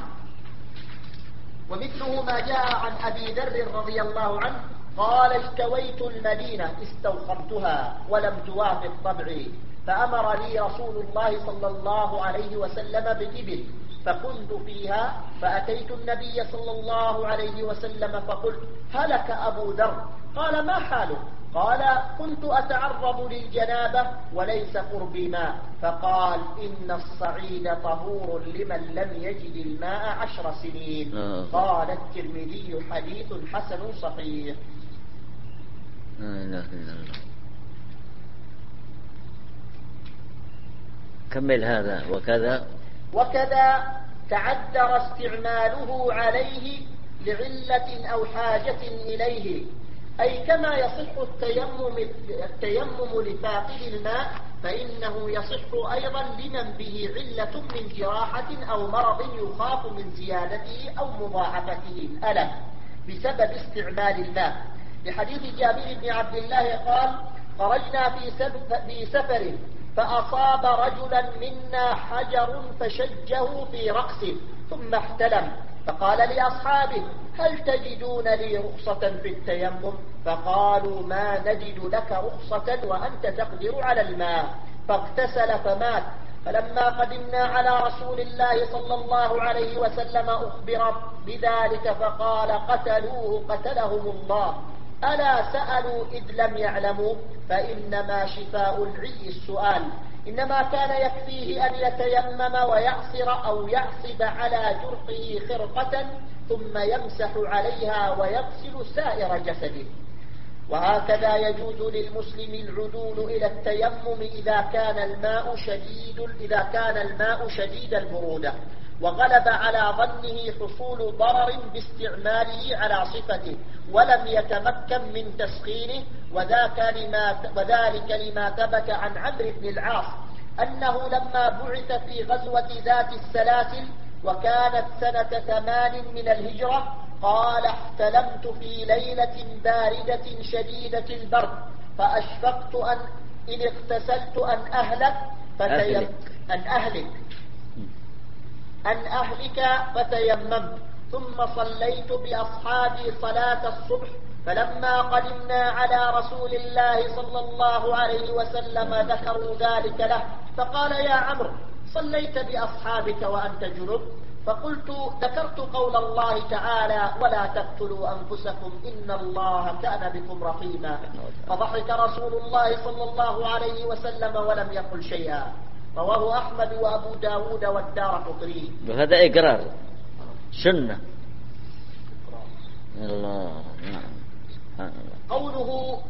ومثله ما جاء عن أبي ذر رضي الله عنه قال: اشتويت المدينة استوخمتها ولم توافق طبعي، فأمر لي رسول الله صلى الله عليه وسلم بإبل، فكنت فيها، فأتيت النبي صلى الله عليه وسلم فقلت: هلك أبو ذر؟ قال: ما حاله؟ قال: كنت أتعرض للجنابة وليس قربي ماء، فقال: إن الصعيد طهور لمن لم يجد الماء عشر سنين. قال الترمذي: حديث حسن صحيح. لا إله إلا الله. كمل هذا. وكذا وكذا تعذر استعماله عليه لعلة أو حاجة إليه، أي كما يصح التيمم, التيمم لفاقد الماء، فإنه يصح أيضا لمن به علة من جراحة أو مرض يخاف من زيادته أو مضاعفته الألم بسبب استعمال الماء، لحديث جابر بن عبد الله قال: خرجنا في سفر فأصاب رجلا منا حجر فشجه في رأسه ثم احتلم، فقال لأصحابه: هل تجدون لي رخصة في التيمم؟ فقالوا: ما نجد لك رخصة وأنت تقدر على الماء، فاغتسل فمات. فلما قدمنا على رسول الله صلى الله عليه وسلم أخبر بذلك فقال: قتلوه قتلهم الله، ألا سألوا إذ لم يعلموا؟ فإنما شفاء العي السؤال، إنما كان يكفيه أن يتيمم ويعصر أو يعصب على جرحه خرقة ثم يمسح عليها ويغسل سائر جسده. وهكذا يجوز للمسلم العدول إلى التيمم إذا كان الماء شديد إذا كان الماء شديد البرودة وغلب على ظنه حصول ضرر باستعماله على صفته ولم يتمكن من تسخينه، وذاك لما وذلك لما ثبت عن عمرو بن العاص أنه لما بعث في غزوة ذات السلاسل وكانت سنة ثمان من الهجرة قال: احتلمت في ليلة باردة شديدة البرد فأشفقت أن إن اغتسلت أن أهلك فتيم أن أهلك أن أهلك فتيممت، ثم صليت بأصحابي صلاة الصبح، فلما قدمنا على رسول الله صلى الله عليه وسلم ذكروا ذلك له، فقال: يا عمرو، صليت بأصحابك وأنت جنب؟ فقلت: ذكرت قول الله تعالى: ولا تقتلوا أنفسكم إن الله كان بكم رحيما. فضحك رسول الله صلى الله عليه وسلم ولم يقل شيئا. رواه أحمد وأبو داود والدارقطني. وهذا إقرار سنة. الله. نعم. قوله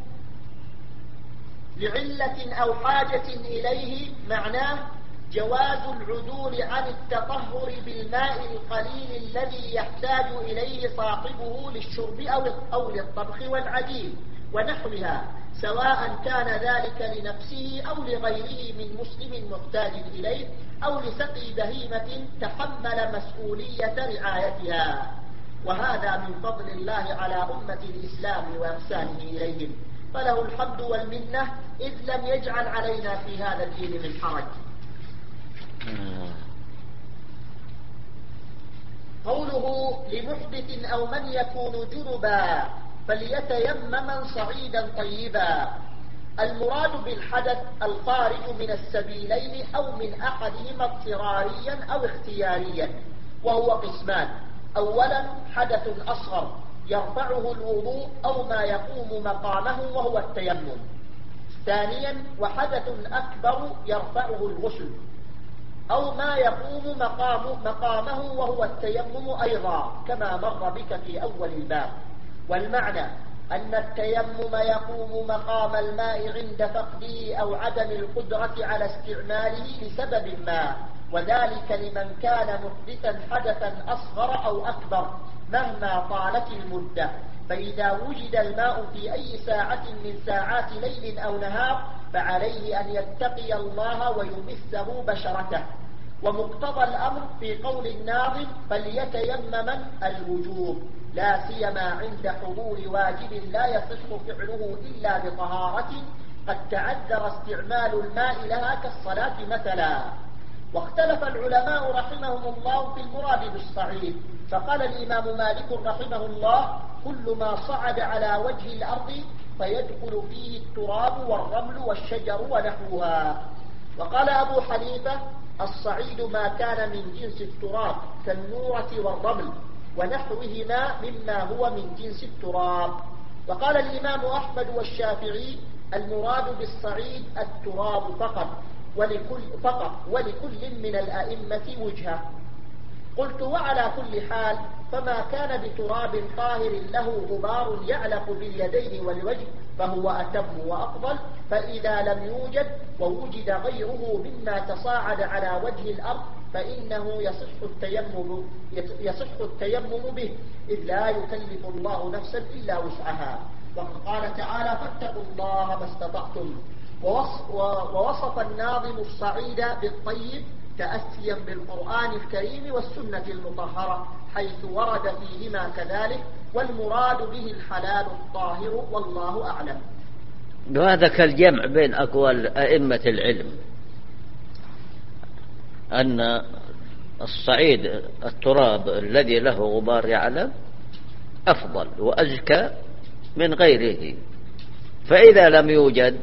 لعلة أو حاجة إليه معناه جواز العدول عن التطهر بالماء القليل الذي يحتاج إليه صاحبه للشرب أو للطبخ والعجين ونحوها، سواء كان ذلك لنفسه أو لغيره من مسلم محتاج إليه أو لسقي بهيمة تحمل مسؤولية رعايتها. وهذا من فضل الله على أمة الإسلام وإحسانه إليهم، فله الحمد والمنة إذ لم يجعل علينا في هذا الدين من حرج. قوله لمحدث أو من يكون جنبا فليتيمما صعيدا طيبا، المراد بالحدث الخارج من السبيلين أو من أحدهما اضطراريا أو اختياريا، وهو قسمان: أولا حدث أصغر يرفعه الوضوء أو ما يقوم مقامه وهو التيمم. ثانيا وحدث أكبر يرفعه الغسل أو ما يقوم مقام مقامه وهو التيمم أيضا، كما مر بك في أول الباب. والمعنى أن التيمم يقوم مقام الماء عند فقده أو عدم القدرة على استعماله لسبب ما، وذلك لمن كان محدثا حدثا أصغر أو أكبر مهما طالت المدة. فإذا وجد الماء في أي ساعة من ساعات ليل أو نهار فعليه أن يتقي الله ويمسه بشرته. ومقتضى الأمر في قول الناظم فليتيمم الوجوب، لا سيما عند حضور واجب لا يصح فعله إلا بطهارة قد تعذر استعمال الماء لها كالصلاة مثلا. واختلف العلماء رحمهم الله في المراد بالصعيد، فقال الإمام مالك رحمه الله كل ما صعد على وجه الأرض فيدخل فيه التراب والرمل والشجر ونحوها. وقال أبو حنيفة الصعيد ما كان من جنس التراب كالنورة والرمل ونحوهما مما هو من جنس التراب. وقال الإمام أحمد والشافعي المراد بالصعيد التراب فقط ولكل, فقط ولكل من الأئمة وجهة. قلت وعلى كل حال فما كان بتراب طاهر له غبار يعلق باليدين والوجه فهو أتم وأفضل. فإذا لم يوجد ووجد غيره مما تصاعد على وجه الأرض فإنه يصح التيمم, يصح التيمم به، إذ لا يكلف الله نفسا إلا وسعها. وقد قال تعالى فاتقوا الله ما استطعتم. ووصف الناظم الصعيد بالطيب تأسيا بالقرآن الكريم والسنة المطهرة حيث ورد فيهما كذلك، والمراد به الحلال الطاهر والله أعلم. وهذا كالجمع بين أقوال أئمة العلم أن الصعيد التراب الذي له غبار يعلم أفضل وأزكى من غيره. فإذا لم يوجد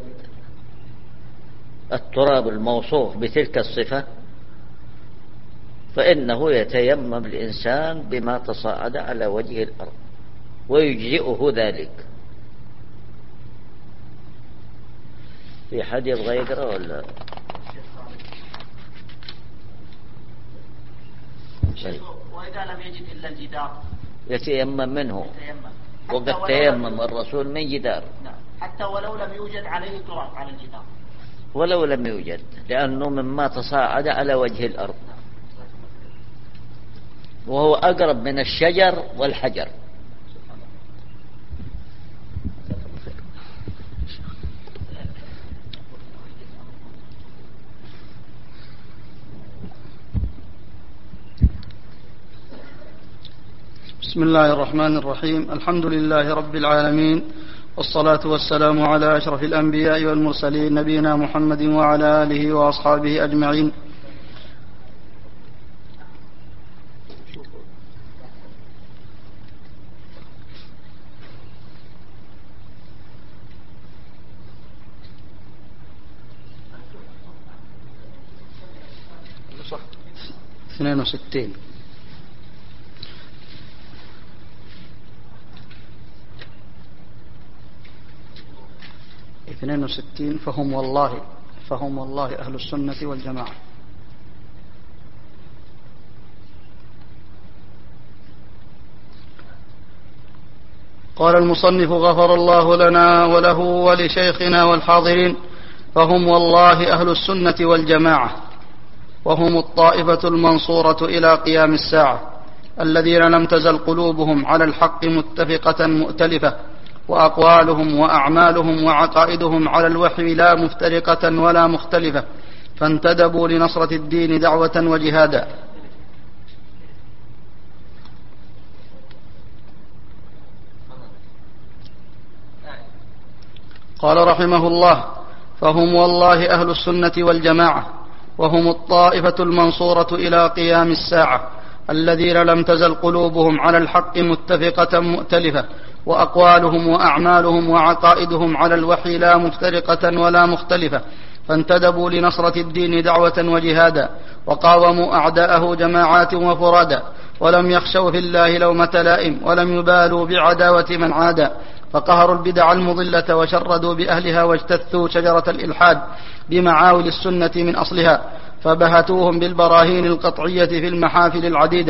التراب الموصوف بتلك الصفة فإنه يتيمم الإنسان بما تصاعد على وجه الأرض ويجزئه ذلك. في حد يبغى يقرأ ولا شيء؟ وإذا لم يجد إلا الجدار يتيمم منه، يتيمم. وقد تيمم الرسول من جدار. نعم. حتى ولو لم يوجد عليه تراب على الجدار، ولو لم يوجد، لأنه مما تصاعد على وجه الأرض وهو أقرب من الشجر والحجر. بسم الله الرحمن الرحيم. الحمد لله رب العالمين، والصلاة والسلام على أشرف الأنبياء والمرسلين نبينا محمد وعلى آله وأصحابه أجمعين. اثنين وستين اثنين وستين فهم والله فهم والله أهل السنة والجماعة. قال المصنف غفر الله لنا وله ولشيخنا والحاضرين فهم والله أهل السنة والجماعة، وهم الطائفة المنصورة إلى قيام الساعة الذين لم تزل قلوبهم على الحق متفقة مؤتلفة، وأقوالهم وأعمالهم وعقائدهم على الوحي لا مفترقة ولا مختلفة، فانتدبوا لنصرة الدين دعوة وجهادا. قال رحمه الله فهم والله أهل السنة والجماعة، وهم الطائفة المنصورة إلى قيام الساعة الذين لم تزل قلوبهم على الحق متفقة مؤتلفة، وأقوالهم وأعمالهم وعقائدهم على الوحي لا مفترقة ولا مختلفة، فانتدبوا لنصرة الدين دعوة وجهادا، وقاوموا أعداءه جماعات وفرادا، ولم يخشوا في الله لومة لائم، ولم يبالوا بعداوة من عادا، فقهروا البدع المضلة وشردوا بأهلها، واجتثوا شجرة الإلحاد بمعاول السنة من أصلها، فبهتوهم بالبراهين القطعية في المحافل العديدة،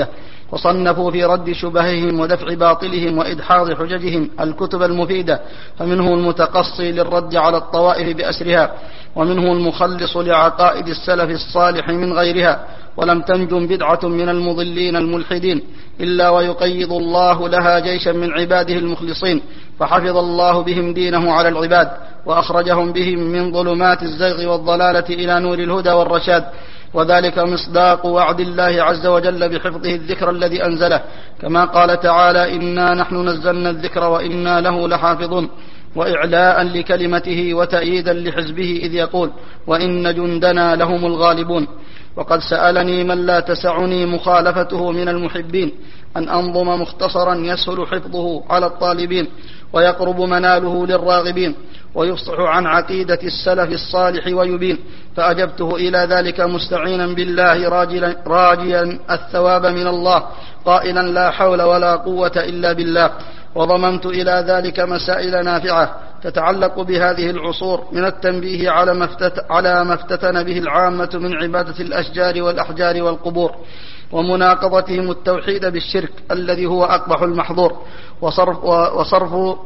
وصنفوا في رد شبههم ودفع باطلهم وإدحاض حججهم الكتب المفيدة، فمنهم المتقصي للرد على الطوائف بأسرها، ومنهم المخلص لعقائد السلف الصالح من غيرها، ولم تنجم بدعة من المضلين الملحدين إلا ويقيض الله لها جيشا من عباده المخلصين، فحفظ الله بهم دينه على العباد، وأخرجهم بهم من ظلمات الزيغ والضلالة إلى نور الهدى والرشاد، وذلك مصداق وعد الله عز وجل بحفظه الذكر الذي أنزله، كما قال تعالى: إنا نحن نزلنا الذكر وإنا له لحافظون، وإعلاء لكلمته وتأييدا لحزبه إذ يقول: وإن جندنا لهم الغالبون. وقد سألني من لا تسعني مخالفته من المحبين أن أنظم مختصرا يسهل حفظه على الطالبين ويقرب مناله للراغبين ويفصح عن عقيدة السلف الصالح ويبين، فأجبته إلى ذلك مستعينا بالله راجيا الثواب من الله قائلا: لا حول ولا قوة إلا بالله. وضممت إلى ذلك مسائل نافعة تتعلق بهذه العصور من التنبيه على ما افتت على ما افتتن به العامة من عبادة الأشجار والأحجار والقبور، ومناقضتهم التوحيد بالشرك الذي هو أقبح المحظور، وصرف, وصرف,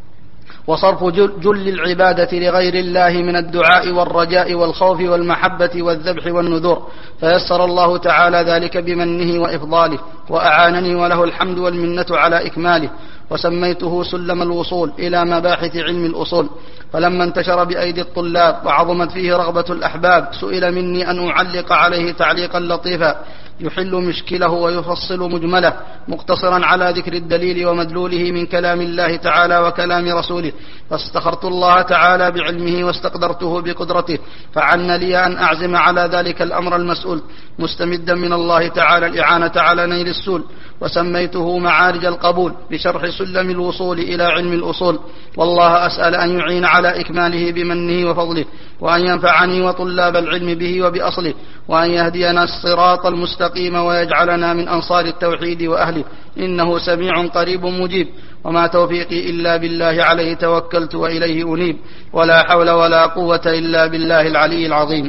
وصرف جل العبادة لغير الله من الدعاء والرجاء والخوف والمحبة والذبح والنذور، فيسر الله تعالى ذلك بمنه وإفضاله، وأعانني وله الحمد والمنة على إكماله، وسميته سلم الوصول إلى مباحث علم الأصول. فلما انتشر بأيدي الطلاب وعظمت فيه رغبة الأحباب سئل مني أن أعلق عليه تعليقا لطيفا يحل مشكله ويفصل مجمله، مقتصرا على ذكر الدليل ومدلوله من كلام الله تعالى وكلام رسوله، فاستخرت الله تعالى بعلمه واستقدرته بقدرته، فعن لي أن أعزم على ذلك الأمر المسؤول مستمدا من الله تعالى الإعانة على نيل السول، وسميته معارج القبول بشرح سلم الوصول إلى علم الأصول. والله أسأل أن يعين على إكماله بمنه وفضله، وأن ينفعني وطلاب العلم به وبأصله، وأن يهدينا الصراط المستقيم ويجعلنا من أنصار التوحيد وأهله، إنه سميع قريب مجيب. وما توفيقي إلا بالله عليه توكلت وإليه أنيب، ولا حول ولا قوة إلا بالله العلي العظيم.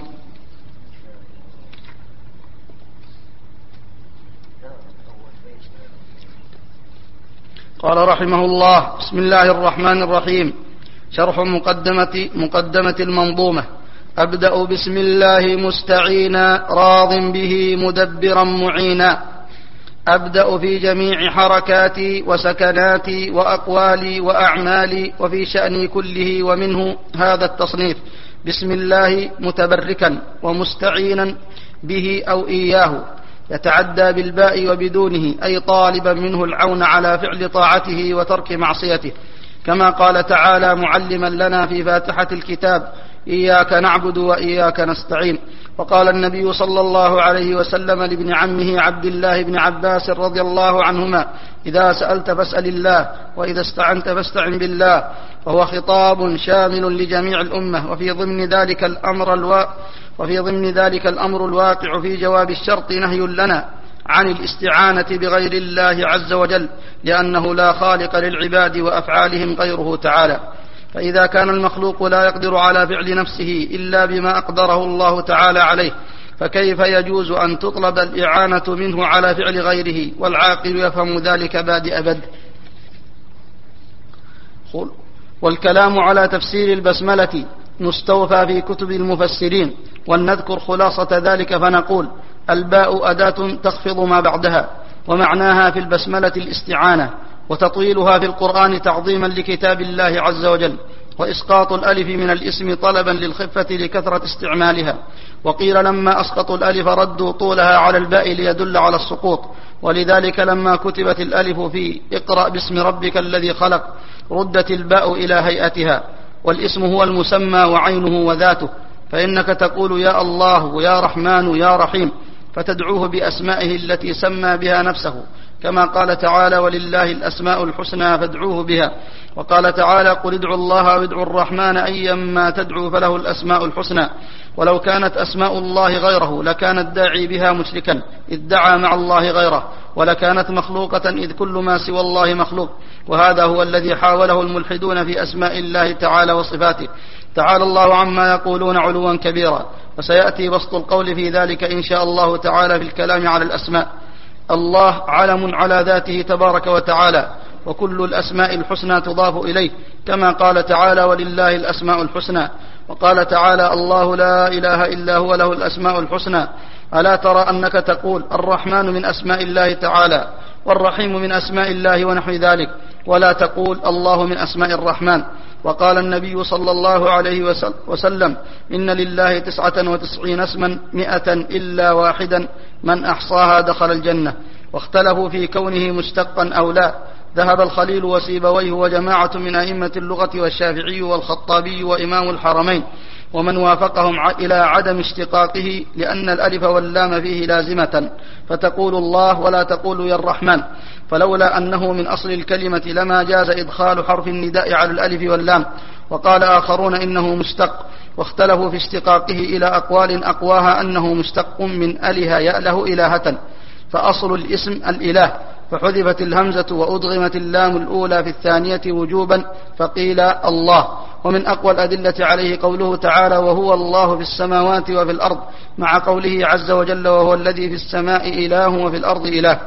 قال رحمه الله: بسم الله الرحمن الرحيم. شرح مقدمة, مقدمة المنظومة. أبدأ بسم الله مستعينا راض به مدبرا معينا، أبدأ في جميع حركاتي وسكناتي وأقوالي وأعمالي وفي شأني كله، ومنه هذا التصنيف: بسم الله متبركا ومستعينا به أو إياه، يتعدى بالباء وبدونه، أي طالبا منه العون على فعل طاعته وترك معصيته، كما قال تعالى معلما لنا في فاتحة الكتاب: إياك نعبد وإياك نستعين. وقال النبي صلى الله عليه وسلم لابن عمه عبد الله بن عباس رضي الله عنهما: إذا سألت فاسأل الله، وإذا استعنت فاستعن بالله. وهو خطاب شامل لجميع الأمة، وفي ضمن ذلك الأمر الوا... وفي ضمن ذلك الأمر الواقع في جواب الشرط نهي لنا عن الاستعانة بغير الله عز وجل، لأنه لا خالق للعباد وأفعالهم غيره تعالى. فإذا كان المخلوق لا يقدر على فعل نفسه إلا بما أقدره الله تعالى عليه، فكيف يجوز أن تطلب الإعانة منه على فعل غيره؟ والعاقل يفهم ذلك بادئ بدء. والكلام على تفسير البسملة مستوفى في كتب المفسرين، ولنذكر خلاصة ذلك فنقول: الباء أداة تخفض ما بعدها، ومعناها في البسملة الاستعانة، وتطويلها في القرآن تعظيما لكتاب الله عز وجل، وإسقاط الألف من الاسم طلبا للخفة لكثرة استعمالها. وقيل لما أسقطوا الألف ردوا طولها على الباء ليدل على السقوط، ولذلك لما كتبت الألف في اقرأ باسم ربك الذي خلق ردت الباء إلى هيئتها. والاسم هو المسمى وعينه وذاته، فإنك تقول يا الله يا رحمن يا رحيم، فتدعوه بأسمائه التي سمى بها نفسه، كما قال تعالى: ولله الأسماء الحسنى فادعوه بها. وقال تعالى: قل ادعوا الله أو ادعوا الرحمن أيما تدعوا فله الأسماء الحسنى. ولو كانت أسماء الله غيره لكان الداعي بها مشركا إذ دعا مع الله غيره، ولكانت مخلوقة إذ كل ما سوى الله مخلوق. وهذا هو الذي حاوله الملحدون في أسماء الله تعالى وصفاته. تعالى الله عما يقولون علوا كبيرا، وسيأتي بسط القول في ذلك إن شاء الله تعالى في الكلام على الأسماء. الله علم على ذاته تبارك وتعالى، وكل الأسماء الحسنى تضاف إليه، كما قال تعالى: ولله الأسماء الحسنى. وقال تعالى: الله لا إله إلا هو له الأسماء الحسنى. ألا ترى أنك تقول الرحمن من أسماء الله تعالى، والرحيم من أسماء الله ونحو ذلك، ولا تقول الله من أسماء الرحمن. وقال النبي صلى الله عليه وسلم: إن لله تسعة وتسعين اسما مئة إلا واحدا من أحصاها دخل الجنة. واختلفوا في كونه مشتقا أو لا. ذهب الخليل وسيبويه وجماعة من أئمة اللغة والشافعي والخطابي وإمام الحرمين ومن وافقهم إلى عدم اشتقاقه، لأن الألف واللام فيه لازمة، فتقول الله ولا تقول يا الرحمن، فلولا أنه من أصل الكلمة لما جاز إدخال حرف النداء على الألف واللام. وقال آخرون إنه مشتق، واختلفوا في اشتقاقه إلى أقوال أقواها أنه مشتق من أله يأله إلهة، فأصل الاسم الإله، فحذفت الهمزة وأدغمت اللام الأولى في الثانية وجوبا، فقيل الله. ومن أقوى الأدلة عليه قوله تعالى: وهو الله في السماوات وفي الأرض، مع قوله عز وجل: وهو الذي في السماء إله وفي الأرض إله.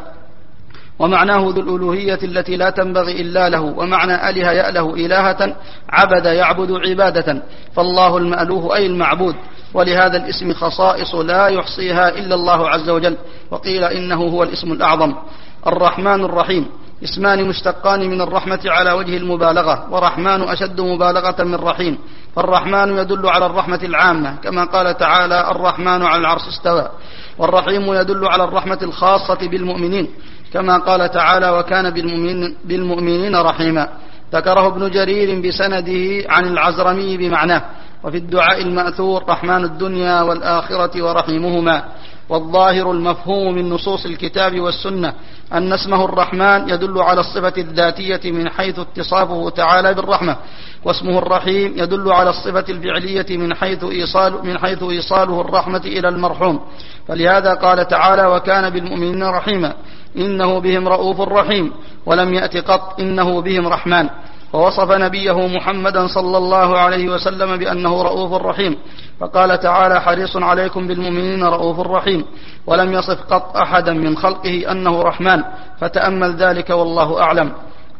ومعناه ذو الألوهية التي لا تنبغي إلا له. ومعنى أله يأله إلهة عبد يعبد عبادة، فالله المألوه أي المعبود. ولهذا الاسم خصائص لا يحصيها إلا الله عز وجل. وقيل إنه هو الاسم الأعظم. الرحمن الرحيم اسمان مشتقان من الرحمة على وجه المبالغة، ورحمن أشد مبالغة من رحيم. فالرحمن يدل على الرحمة العامة، كما قال تعالى: الرحمن على العرش استوى. والرحيم يدل على الرحمة الخاصة بالمؤمنين، كما قال تعالى: وكان بالمؤمنين, بالمؤمنين رحيما. ذكره ابن جرير بسنده عن العزرمي بمعناه. وفي الدعاء المأثور: رحمن الدنيا والآخرة ورحيمهما. والظاهر المفهوم من نصوص الكتاب والسنة أن اسمه الرحمن يدل على الصفة الذاتية من حيث اتصافه تعالى بالرحمة، واسمه الرحيم يدل على الصفة الفعلية من حيث إيصال من حيث إيصاله الرحمة إلى المرحوم. فلهذا قال تعالى: وكان بالمؤمنين رحيما، إنه بهم رؤوف رحيم، ولم يأت قط إنه بهم رحمن. ووصف نبيه محمدا صلى الله عليه وسلم بأنه رؤوف رحيم، فقال تعالى: حريص عليكم بالمؤمنين رؤوف رحيم، ولم يصف قط أحدا من خلقه أنه رحمن، فتأمل ذلك والله أعلم.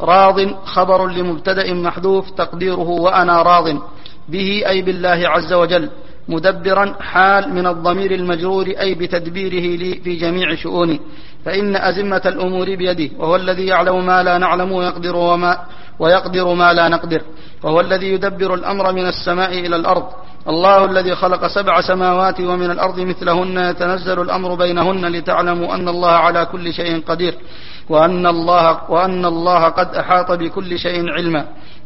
راض خبر لمبتدأ محذوف تقديره وأنا راض به، أي بالله عز وجل. مدبرا حال من الضمير المجرور، أي بتدبيره لي في جميع شؤوني، فإن أزمة الأمور بيده، وهو الذي يعلم ما لا نعلم ويقدر, وما ويقدر ما لا نقدر، وهو الذي يدبر الأمر من السماء إلى الأرض. الله الذي خلق سبع سماوات ومن الأرض مثلهن، يتنزل الأمر بينهن لتعلموا أن الله على كل شيء قدير، وأن الله, وأن الله قد أحاط بكل شيء علما.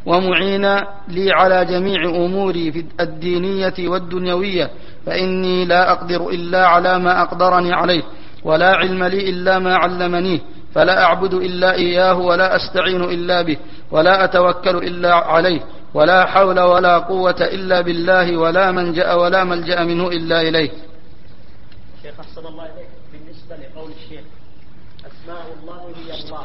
ومعينا لي على جميع أموري في الدينية والدنيوية، فإني لا أقدر إلا على ما أقدرني عليه، ولا علم لي إلا ما علمنيه، فلا أعبد إلا إياه، ولا أستعين إلا به، ولا أتوكل إلا عليه، ولا حول ولا قوة إلا بالله، ولا منجأ ولا ملجأ منه إلا إليه. شيخ أحسن الله إليك، بالنسبة لقول الشيخ أسماء الله هي الله،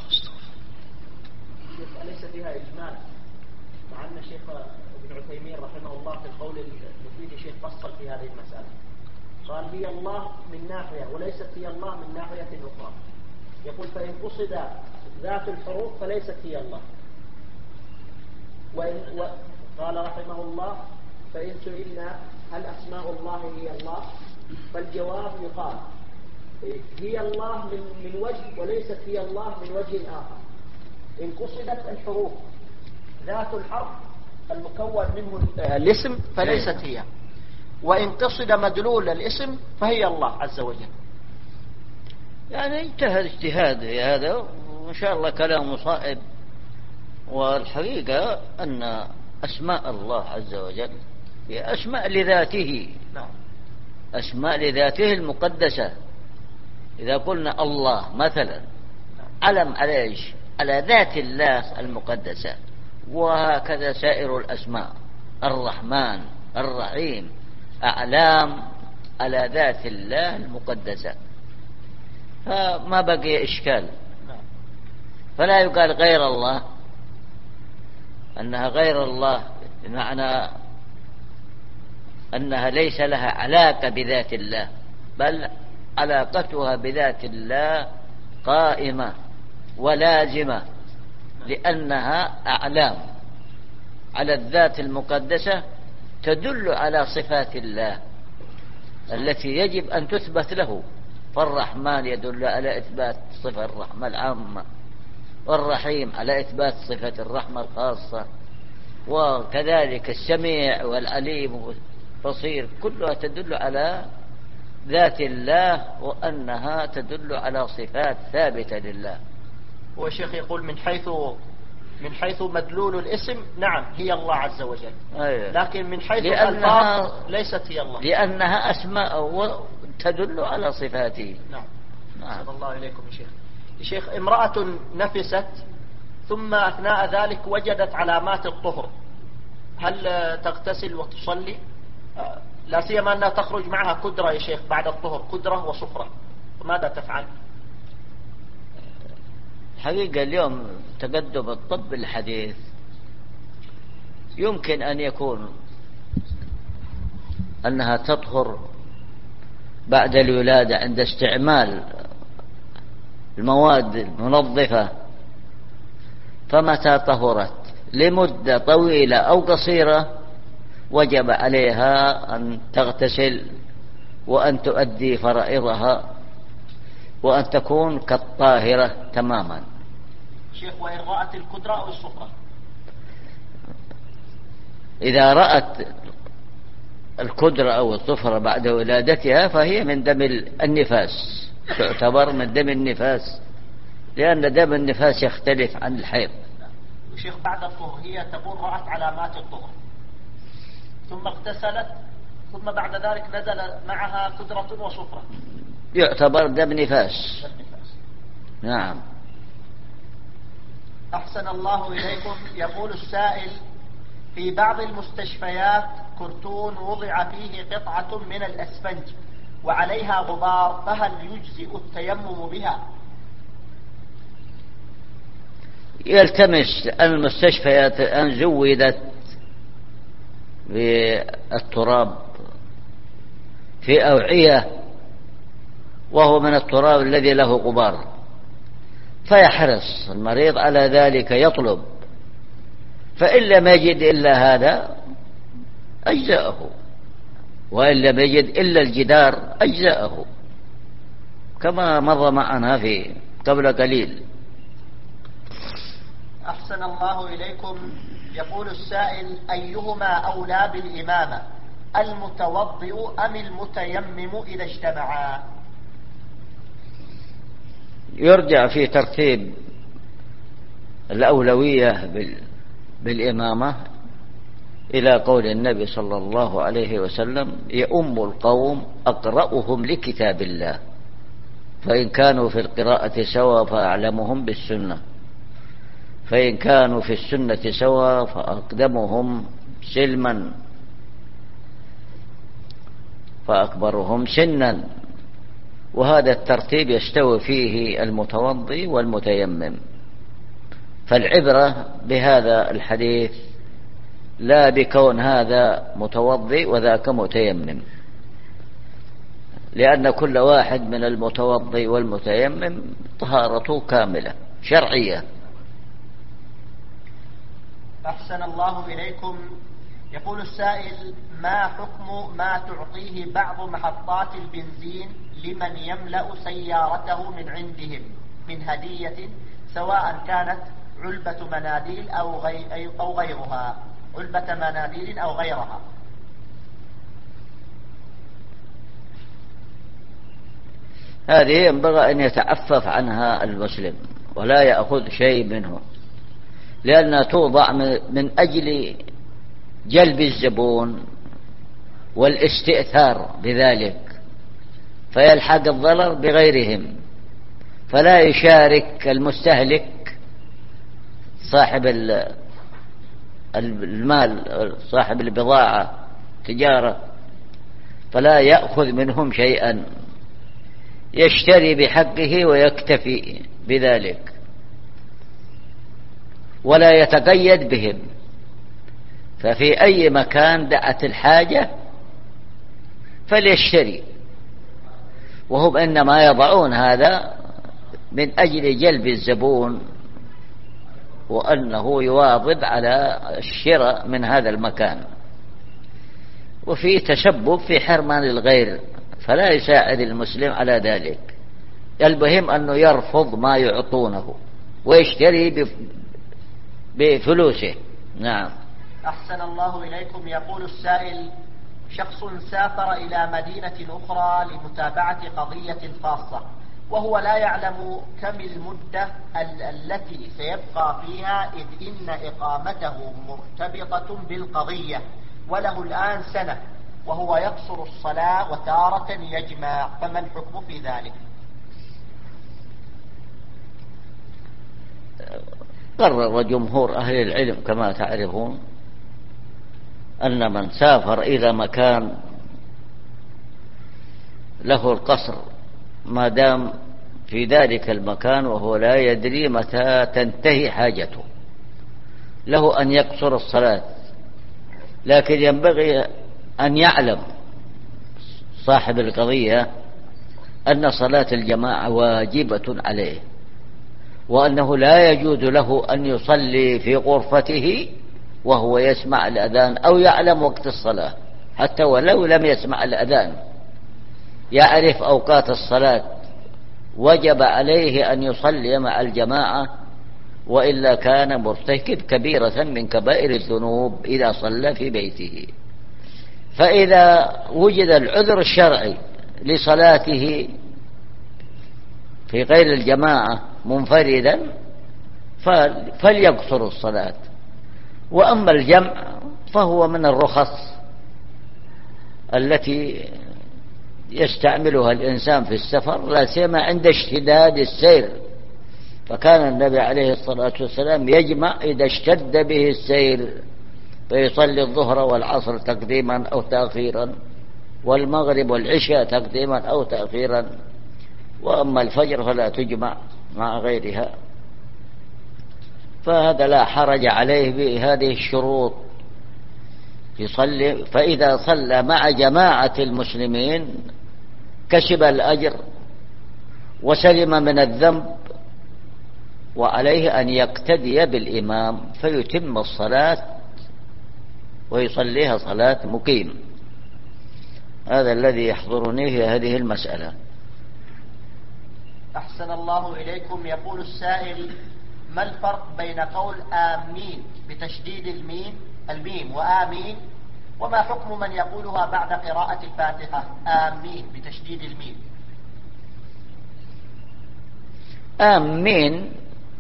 أليس فيها إجمال؟ مع أن الشيخ ابن عثيمين رحمه الله في القول المفيد الشيخ فصل في هذه المسألة، قال هي الله من ناحية وليست هي الله من ناحية أخرى. يقول: فإن قصد ذات الحروف فليست هي الله. وإن قال رحمه الله: فإن سئلنا هل أسماء الله هي الله، فالجواب يقال هي الله من, من وجه، وليست هي الله من وجه آخر. إن قصدت الحروف ذات الحرف المكون منه الاسم فليست هي، وإن قصد مدلول الاسم فهي الله عز وجل. يعني اجتهد اجتهاد هذا، وإن شاء الله كلام صائب. والحقيقة أن أسماء الله عز وجل هي أسماء لذاته، أسماء لذاته المقدسة. إذا قلنا الله مثلا علم على إيش؟ على ذات الله المقدسة. وهكذا سائر الأسماء، الرحمن الرحيم أعلام على ذات الله المقدسة، فما بقي إشكال. فلا يقال غير الله، أنها غير الله بمعنى أنها ليس لها علاقة بذات الله، بل علاقتها بذات الله قائمة ولازمة، لأنها أعلام على الذات المقدسة تدل على صفات الله التي يجب أن تثبت له. فالرحمن يدل على إثبات صفة الرحمة العامة، والرحيم على إثبات صفة الرحمة الخاصة، وكذلك السميع والعليم والبصير كلها تدل على ذات الله، وأنها تدل على صفات ثابتة لله. والشيخ يقول من حيث من حيث مدلول الاسم نعم هي الله عز وجل، أيوة. لكن من حيث لأنها الألفاظ ليست هي الله، لأنها أسماء تدل على صفاته. نعم. نعم. صلى الله إليكم يا شيخ. يا شيخ امرأة نفست ثم أثناء ذلك وجدت علامات الطهر، هل تغتسل وتصلي؟ لا سيما أنها تخرج معها كدرة يا شيخ بعد الطهر، كدرة وصفرة، ماذا تفعل؟ حقيقة اليوم تقدم الطب الحديث يمكن أن يكون أنها تطهر بعد الولادة عند استعمال المواد المنظفة، فمتى طهرت لمدة طويلة أو قصيرة وجب عليها أن تغتسل وأن تؤدي فرائضها وأن تكون كالطاهرة تماما. شيخ وإن رأت الكدرة أو الصفرة؟ إذا رأت الكدرة أو الصفرة بعد ولادتها فهي من دم النفاس، تعتبر من دم النفاس، لأن دم النفاس يختلف عن الحيض. شيخ بعد الطهر هي تقول رأت علامات الطهر ثم اغتسلت ثم بعد ذلك نزل معها كدرة وصفرة، يعتبر دم نفاس. نعم. أحسن الله إليكم. يقول السائل في بعض المستشفيات كرتون وضع فيه قطعة من الأسفنج وعليها غبار، فهل يجزئ التيمم بها؟ يلتمس المستشفيات أن زودت بالتراب في أوعية وهو من التراب الذي له غبار، فيحرص المريض على ذلك يطلب، فإن لم يجد إلا هذا أجزأه، وإن لم يجد إلا الجدار أجزأه، كما مضى معنا في قبل قليل. أحسن الله إليكم. يقول السائل أيهما أولى بالإمامة، المتوضئ أم المتيمم إذا اجتمعا؟ يرجع في ترتيب الأولوية بالإمامة إلى قول النبي صلى الله عليه وسلم يؤم القوم أقرأهم لكتاب الله، فإن كانوا في القراءة سوا فأعلمهم بالسنة، فإن كانوا في السنة سوا فأقدمهم سلما فأكبرهم سنا، وهذا الترتيب يستوي فيه المتوضي والمتيمم. فالعبرة بهذا الحديث لا بكون هذا متوضي وذاك متيمم، لأن كل واحد من المتوضي والمتيمم طهارته كاملة شرعية. أحسن الله إليكم. يقول السائل ما حكم ما تعطيه بعض محطات البنزين لمن يملأ سيارته من عندهم من هدية، سواء كانت علبة مناديل أو, غي أو غيرها، علبة مناديل أو غيرها؟ هذه ينبغي أن يتعفف عنها المسلم ولا يأخذ شيء منه، لأنها توضع من أجل جلب الزبون والاستئثار بذلك، فيلحق الضرر بغيرهم، فلا يشارك المستهلك صاحب المال صاحب البضاعة تجارة، فلا يأخذ منهم شيئا، يشتري بحقه ويكتفي بذلك ولا يتقيد بهم. ففي أي مكان دعت الحاجة فليشتري، وهم إنما يضعون هذا من أجل جلب الزبون وأنه يواظب على الشراء من هذا المكان، وفي تسبب في حرمان الغير، فلا يساعد المسلم على ذلك. المهم أنه يرفض ما يعطونه ويشتري بفلوسه. نعم. أحسن الله إليكم. يقول السائل: شخص سافر إلى مدينة أخرى لمتابعة قضية خاصة، وهو لا يعلم كم المدة التي سيبقى فيها، إذ إن إقامته مرتبطة بالقضية، وله الآن سنة، وهو يقصر الصلاة وتارة يجمع، فما الحكم في ذلك؟ قرر جمهور أهل العلم كما تعرفون أن من سافر إلى مكان له القصر ما دام في ذلك المكان وهو لا يدري متى تنتهي حاجته، له أن يقصر الصلاة، لكن ينبغي أن يعلم صاحب القضية أن صلاة الجماعة واجبة عليه، وأنه لا يجوز له أن يصلي في غرفته وهو يسمع الأذان أو يعلم وقت الصلاة، حتى ولو لم يسمع الأذان يعرف أوقات الصلاة، وجب عليه أن يصلي مع الجماعة، وإلا كان مرتكب كبيرة من كبائر الذنوب إذا صلى في بيته. فإذا وجد العذر الشرعي لصلاته في غير الجماعة منفردا فليقصر الصلاة. وأما الجمع فهو من الرخص التي يستعملها الإنسان في السفر، لا سيما عند اشتداد السير، فكان النبي عليه الصلاة والسلام يجمع إذا اشتد به السير، فيصلي الظهر والعصر تقديما أو تأخيرا، والمغرب والعشاء تقديما أو تأخيرا، وأما الفجر فلا تجمع مع غيرها. فهذا لا حرج عليه بهذه الشروط، يصلي، فإذا صلى مع جماعة المسلمين كسب الأجر وسلم من الذنب، وعليه أن يقتدي بالإمام فيتم الصلاة ويصليها صلاة مقيم. هذا الذي يحضرني في هذه المسألة. أحسن الله إليكم. يقول السائل: ما الفرق بين قول آمين بتشديد الميم الميم وآمين، وما حكم من يقولها بعد قراءة الفاتحة آمين بتشديد الميم؟ آمين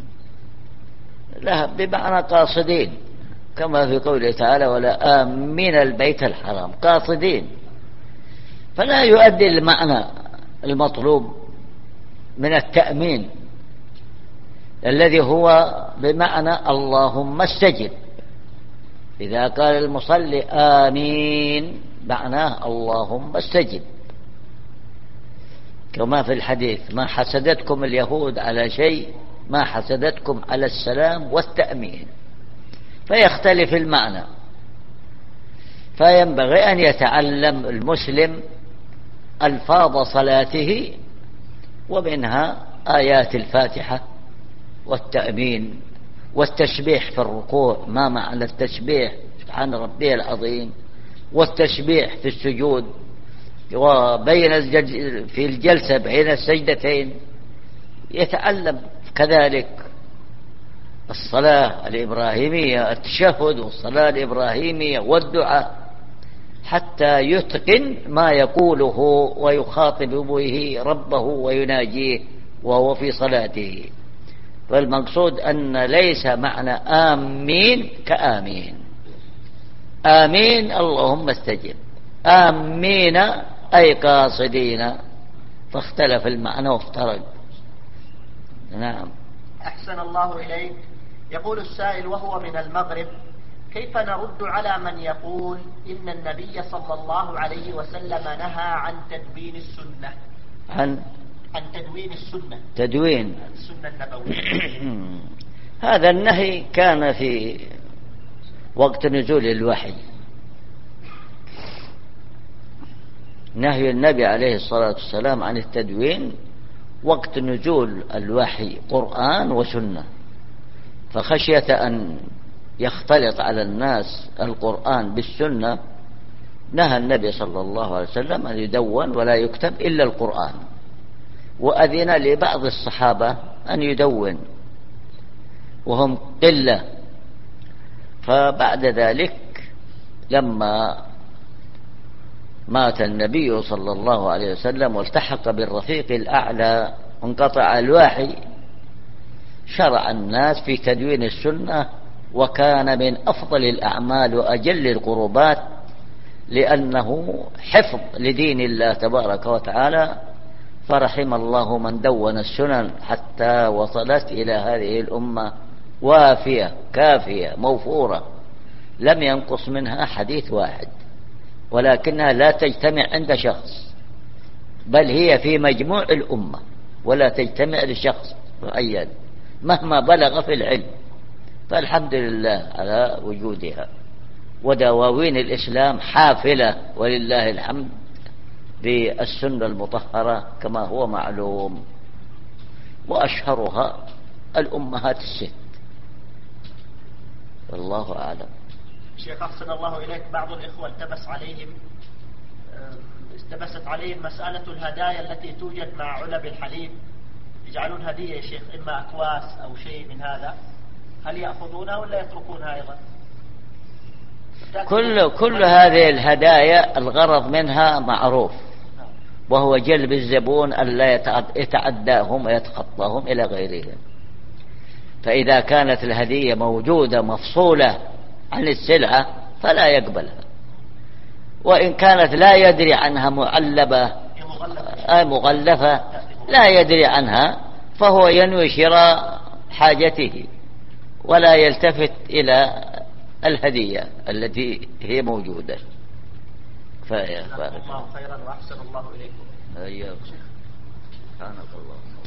لها بمعنى قاصدين، كما في قوله تعالى: ولا آمين البيت الحرام، قاصدين، فلا يؤدي المعنى المطلوب من التأمين الذي هو بمعنى اللهم استجب. إذا قال المصلي آمين معناه اللهم استجب، كما في الحديث: ما حسدتكم اليهود على شيء ما حسدتكم على السلام والتأمين، فيختلف المعنى. فينبغي أن يتعلم المسلم ألفاظ صلاته، ومنها آيات الفاتحة والتأمين والتسبيح في الركوع، ما معنى التسبيح سبحان ربي العظيم، والتسبيح في السجود، وبين في الجلسة بين السجدتين. يتعلم كذلك الصلاة الإبراهيمية، التشهد والصلاة الإبراهيمية والدعاء، حتى يتقن ما يقوله ويخاطب به ربه ويناجيه وهو في صلاته. فالمقصود أن ليس معنى آمين كآمين. آمين اللهم استجب، آمين أي قاصدين، فاختلف المعنى وافترق. نعم. أحسن الله إليك. يقول السائل وهو من المغرب: كيف نرد على من يقول إن النبي صلى الله عليه وسلم نهى عن تدوين السنة؟ عن عن تدوين السنة، تدوين السنة النبوية. هذا النهي كان في وقت نزول الوحي، نهي النبي عليه الصلاة والسلام عن التدوين وقت نزول الوحي قرآن وسنة، فخشية أن يختلط على الناس القرآن بالسنة نهى النبي صلى الله عليه وسلم أن يدون ولا يكتب إلا القرآن، وأذن لبعض الصحابة أن يدون وهم قلة. فبعد ذلك لما مات النبي صلى الله عليه وسلم والتحق بالرفيق الأعلى وانقطع الوحي، شرع الناس في تدوين السنة، وكان من أفضل الأعمال وأجل القربات، لأنه حفظ لدين الله تبارك وتعالى. فرحم الله من دون السنن حتى وصلت إلى هذه الأمة وافية كافية موفورة، لم ينقص منها حديث واحد، ولكنها لا تجتمع عند شخص، بل هي في مجموع الأمة ولا تجتمع لشخص معين مهما بلغ في العلم. فالحمد لله على وجودها. ودواوين الإسلام حافلة ولله الحمد بالسنة المطهرة كما هو معلوم، وأشهرها الأمهات الست، والله أعلم. شيخ أحسن الله إليك، بعض الإخوة التبس عليهم التبست عليهم مسألة الهدايا التي توجد مع علب الحليب، يجعلون هدية يا شيخ إما أكواس أو شيء من هذا، هل يأخذونها ولا يتركونها أيضا؟ كل كل هذه الهدايا الغرض منها معروف، وهو جلب الزبون ألا يتعداهم ويتخطاهم إلى غيرهم. فإذا كانت الهدية موجودة مفصولة عن السلعة فلا يقبلها، وإن كانت لا يدري عنها معلبة مغلفة لا يدري عنها، فهو ينوي شراء حاجته ولا يلتفت إلى الهدية التي هي موجودة. فيا الله خيرا وأحسن الله إليكم. أيها سبحانك اللهم.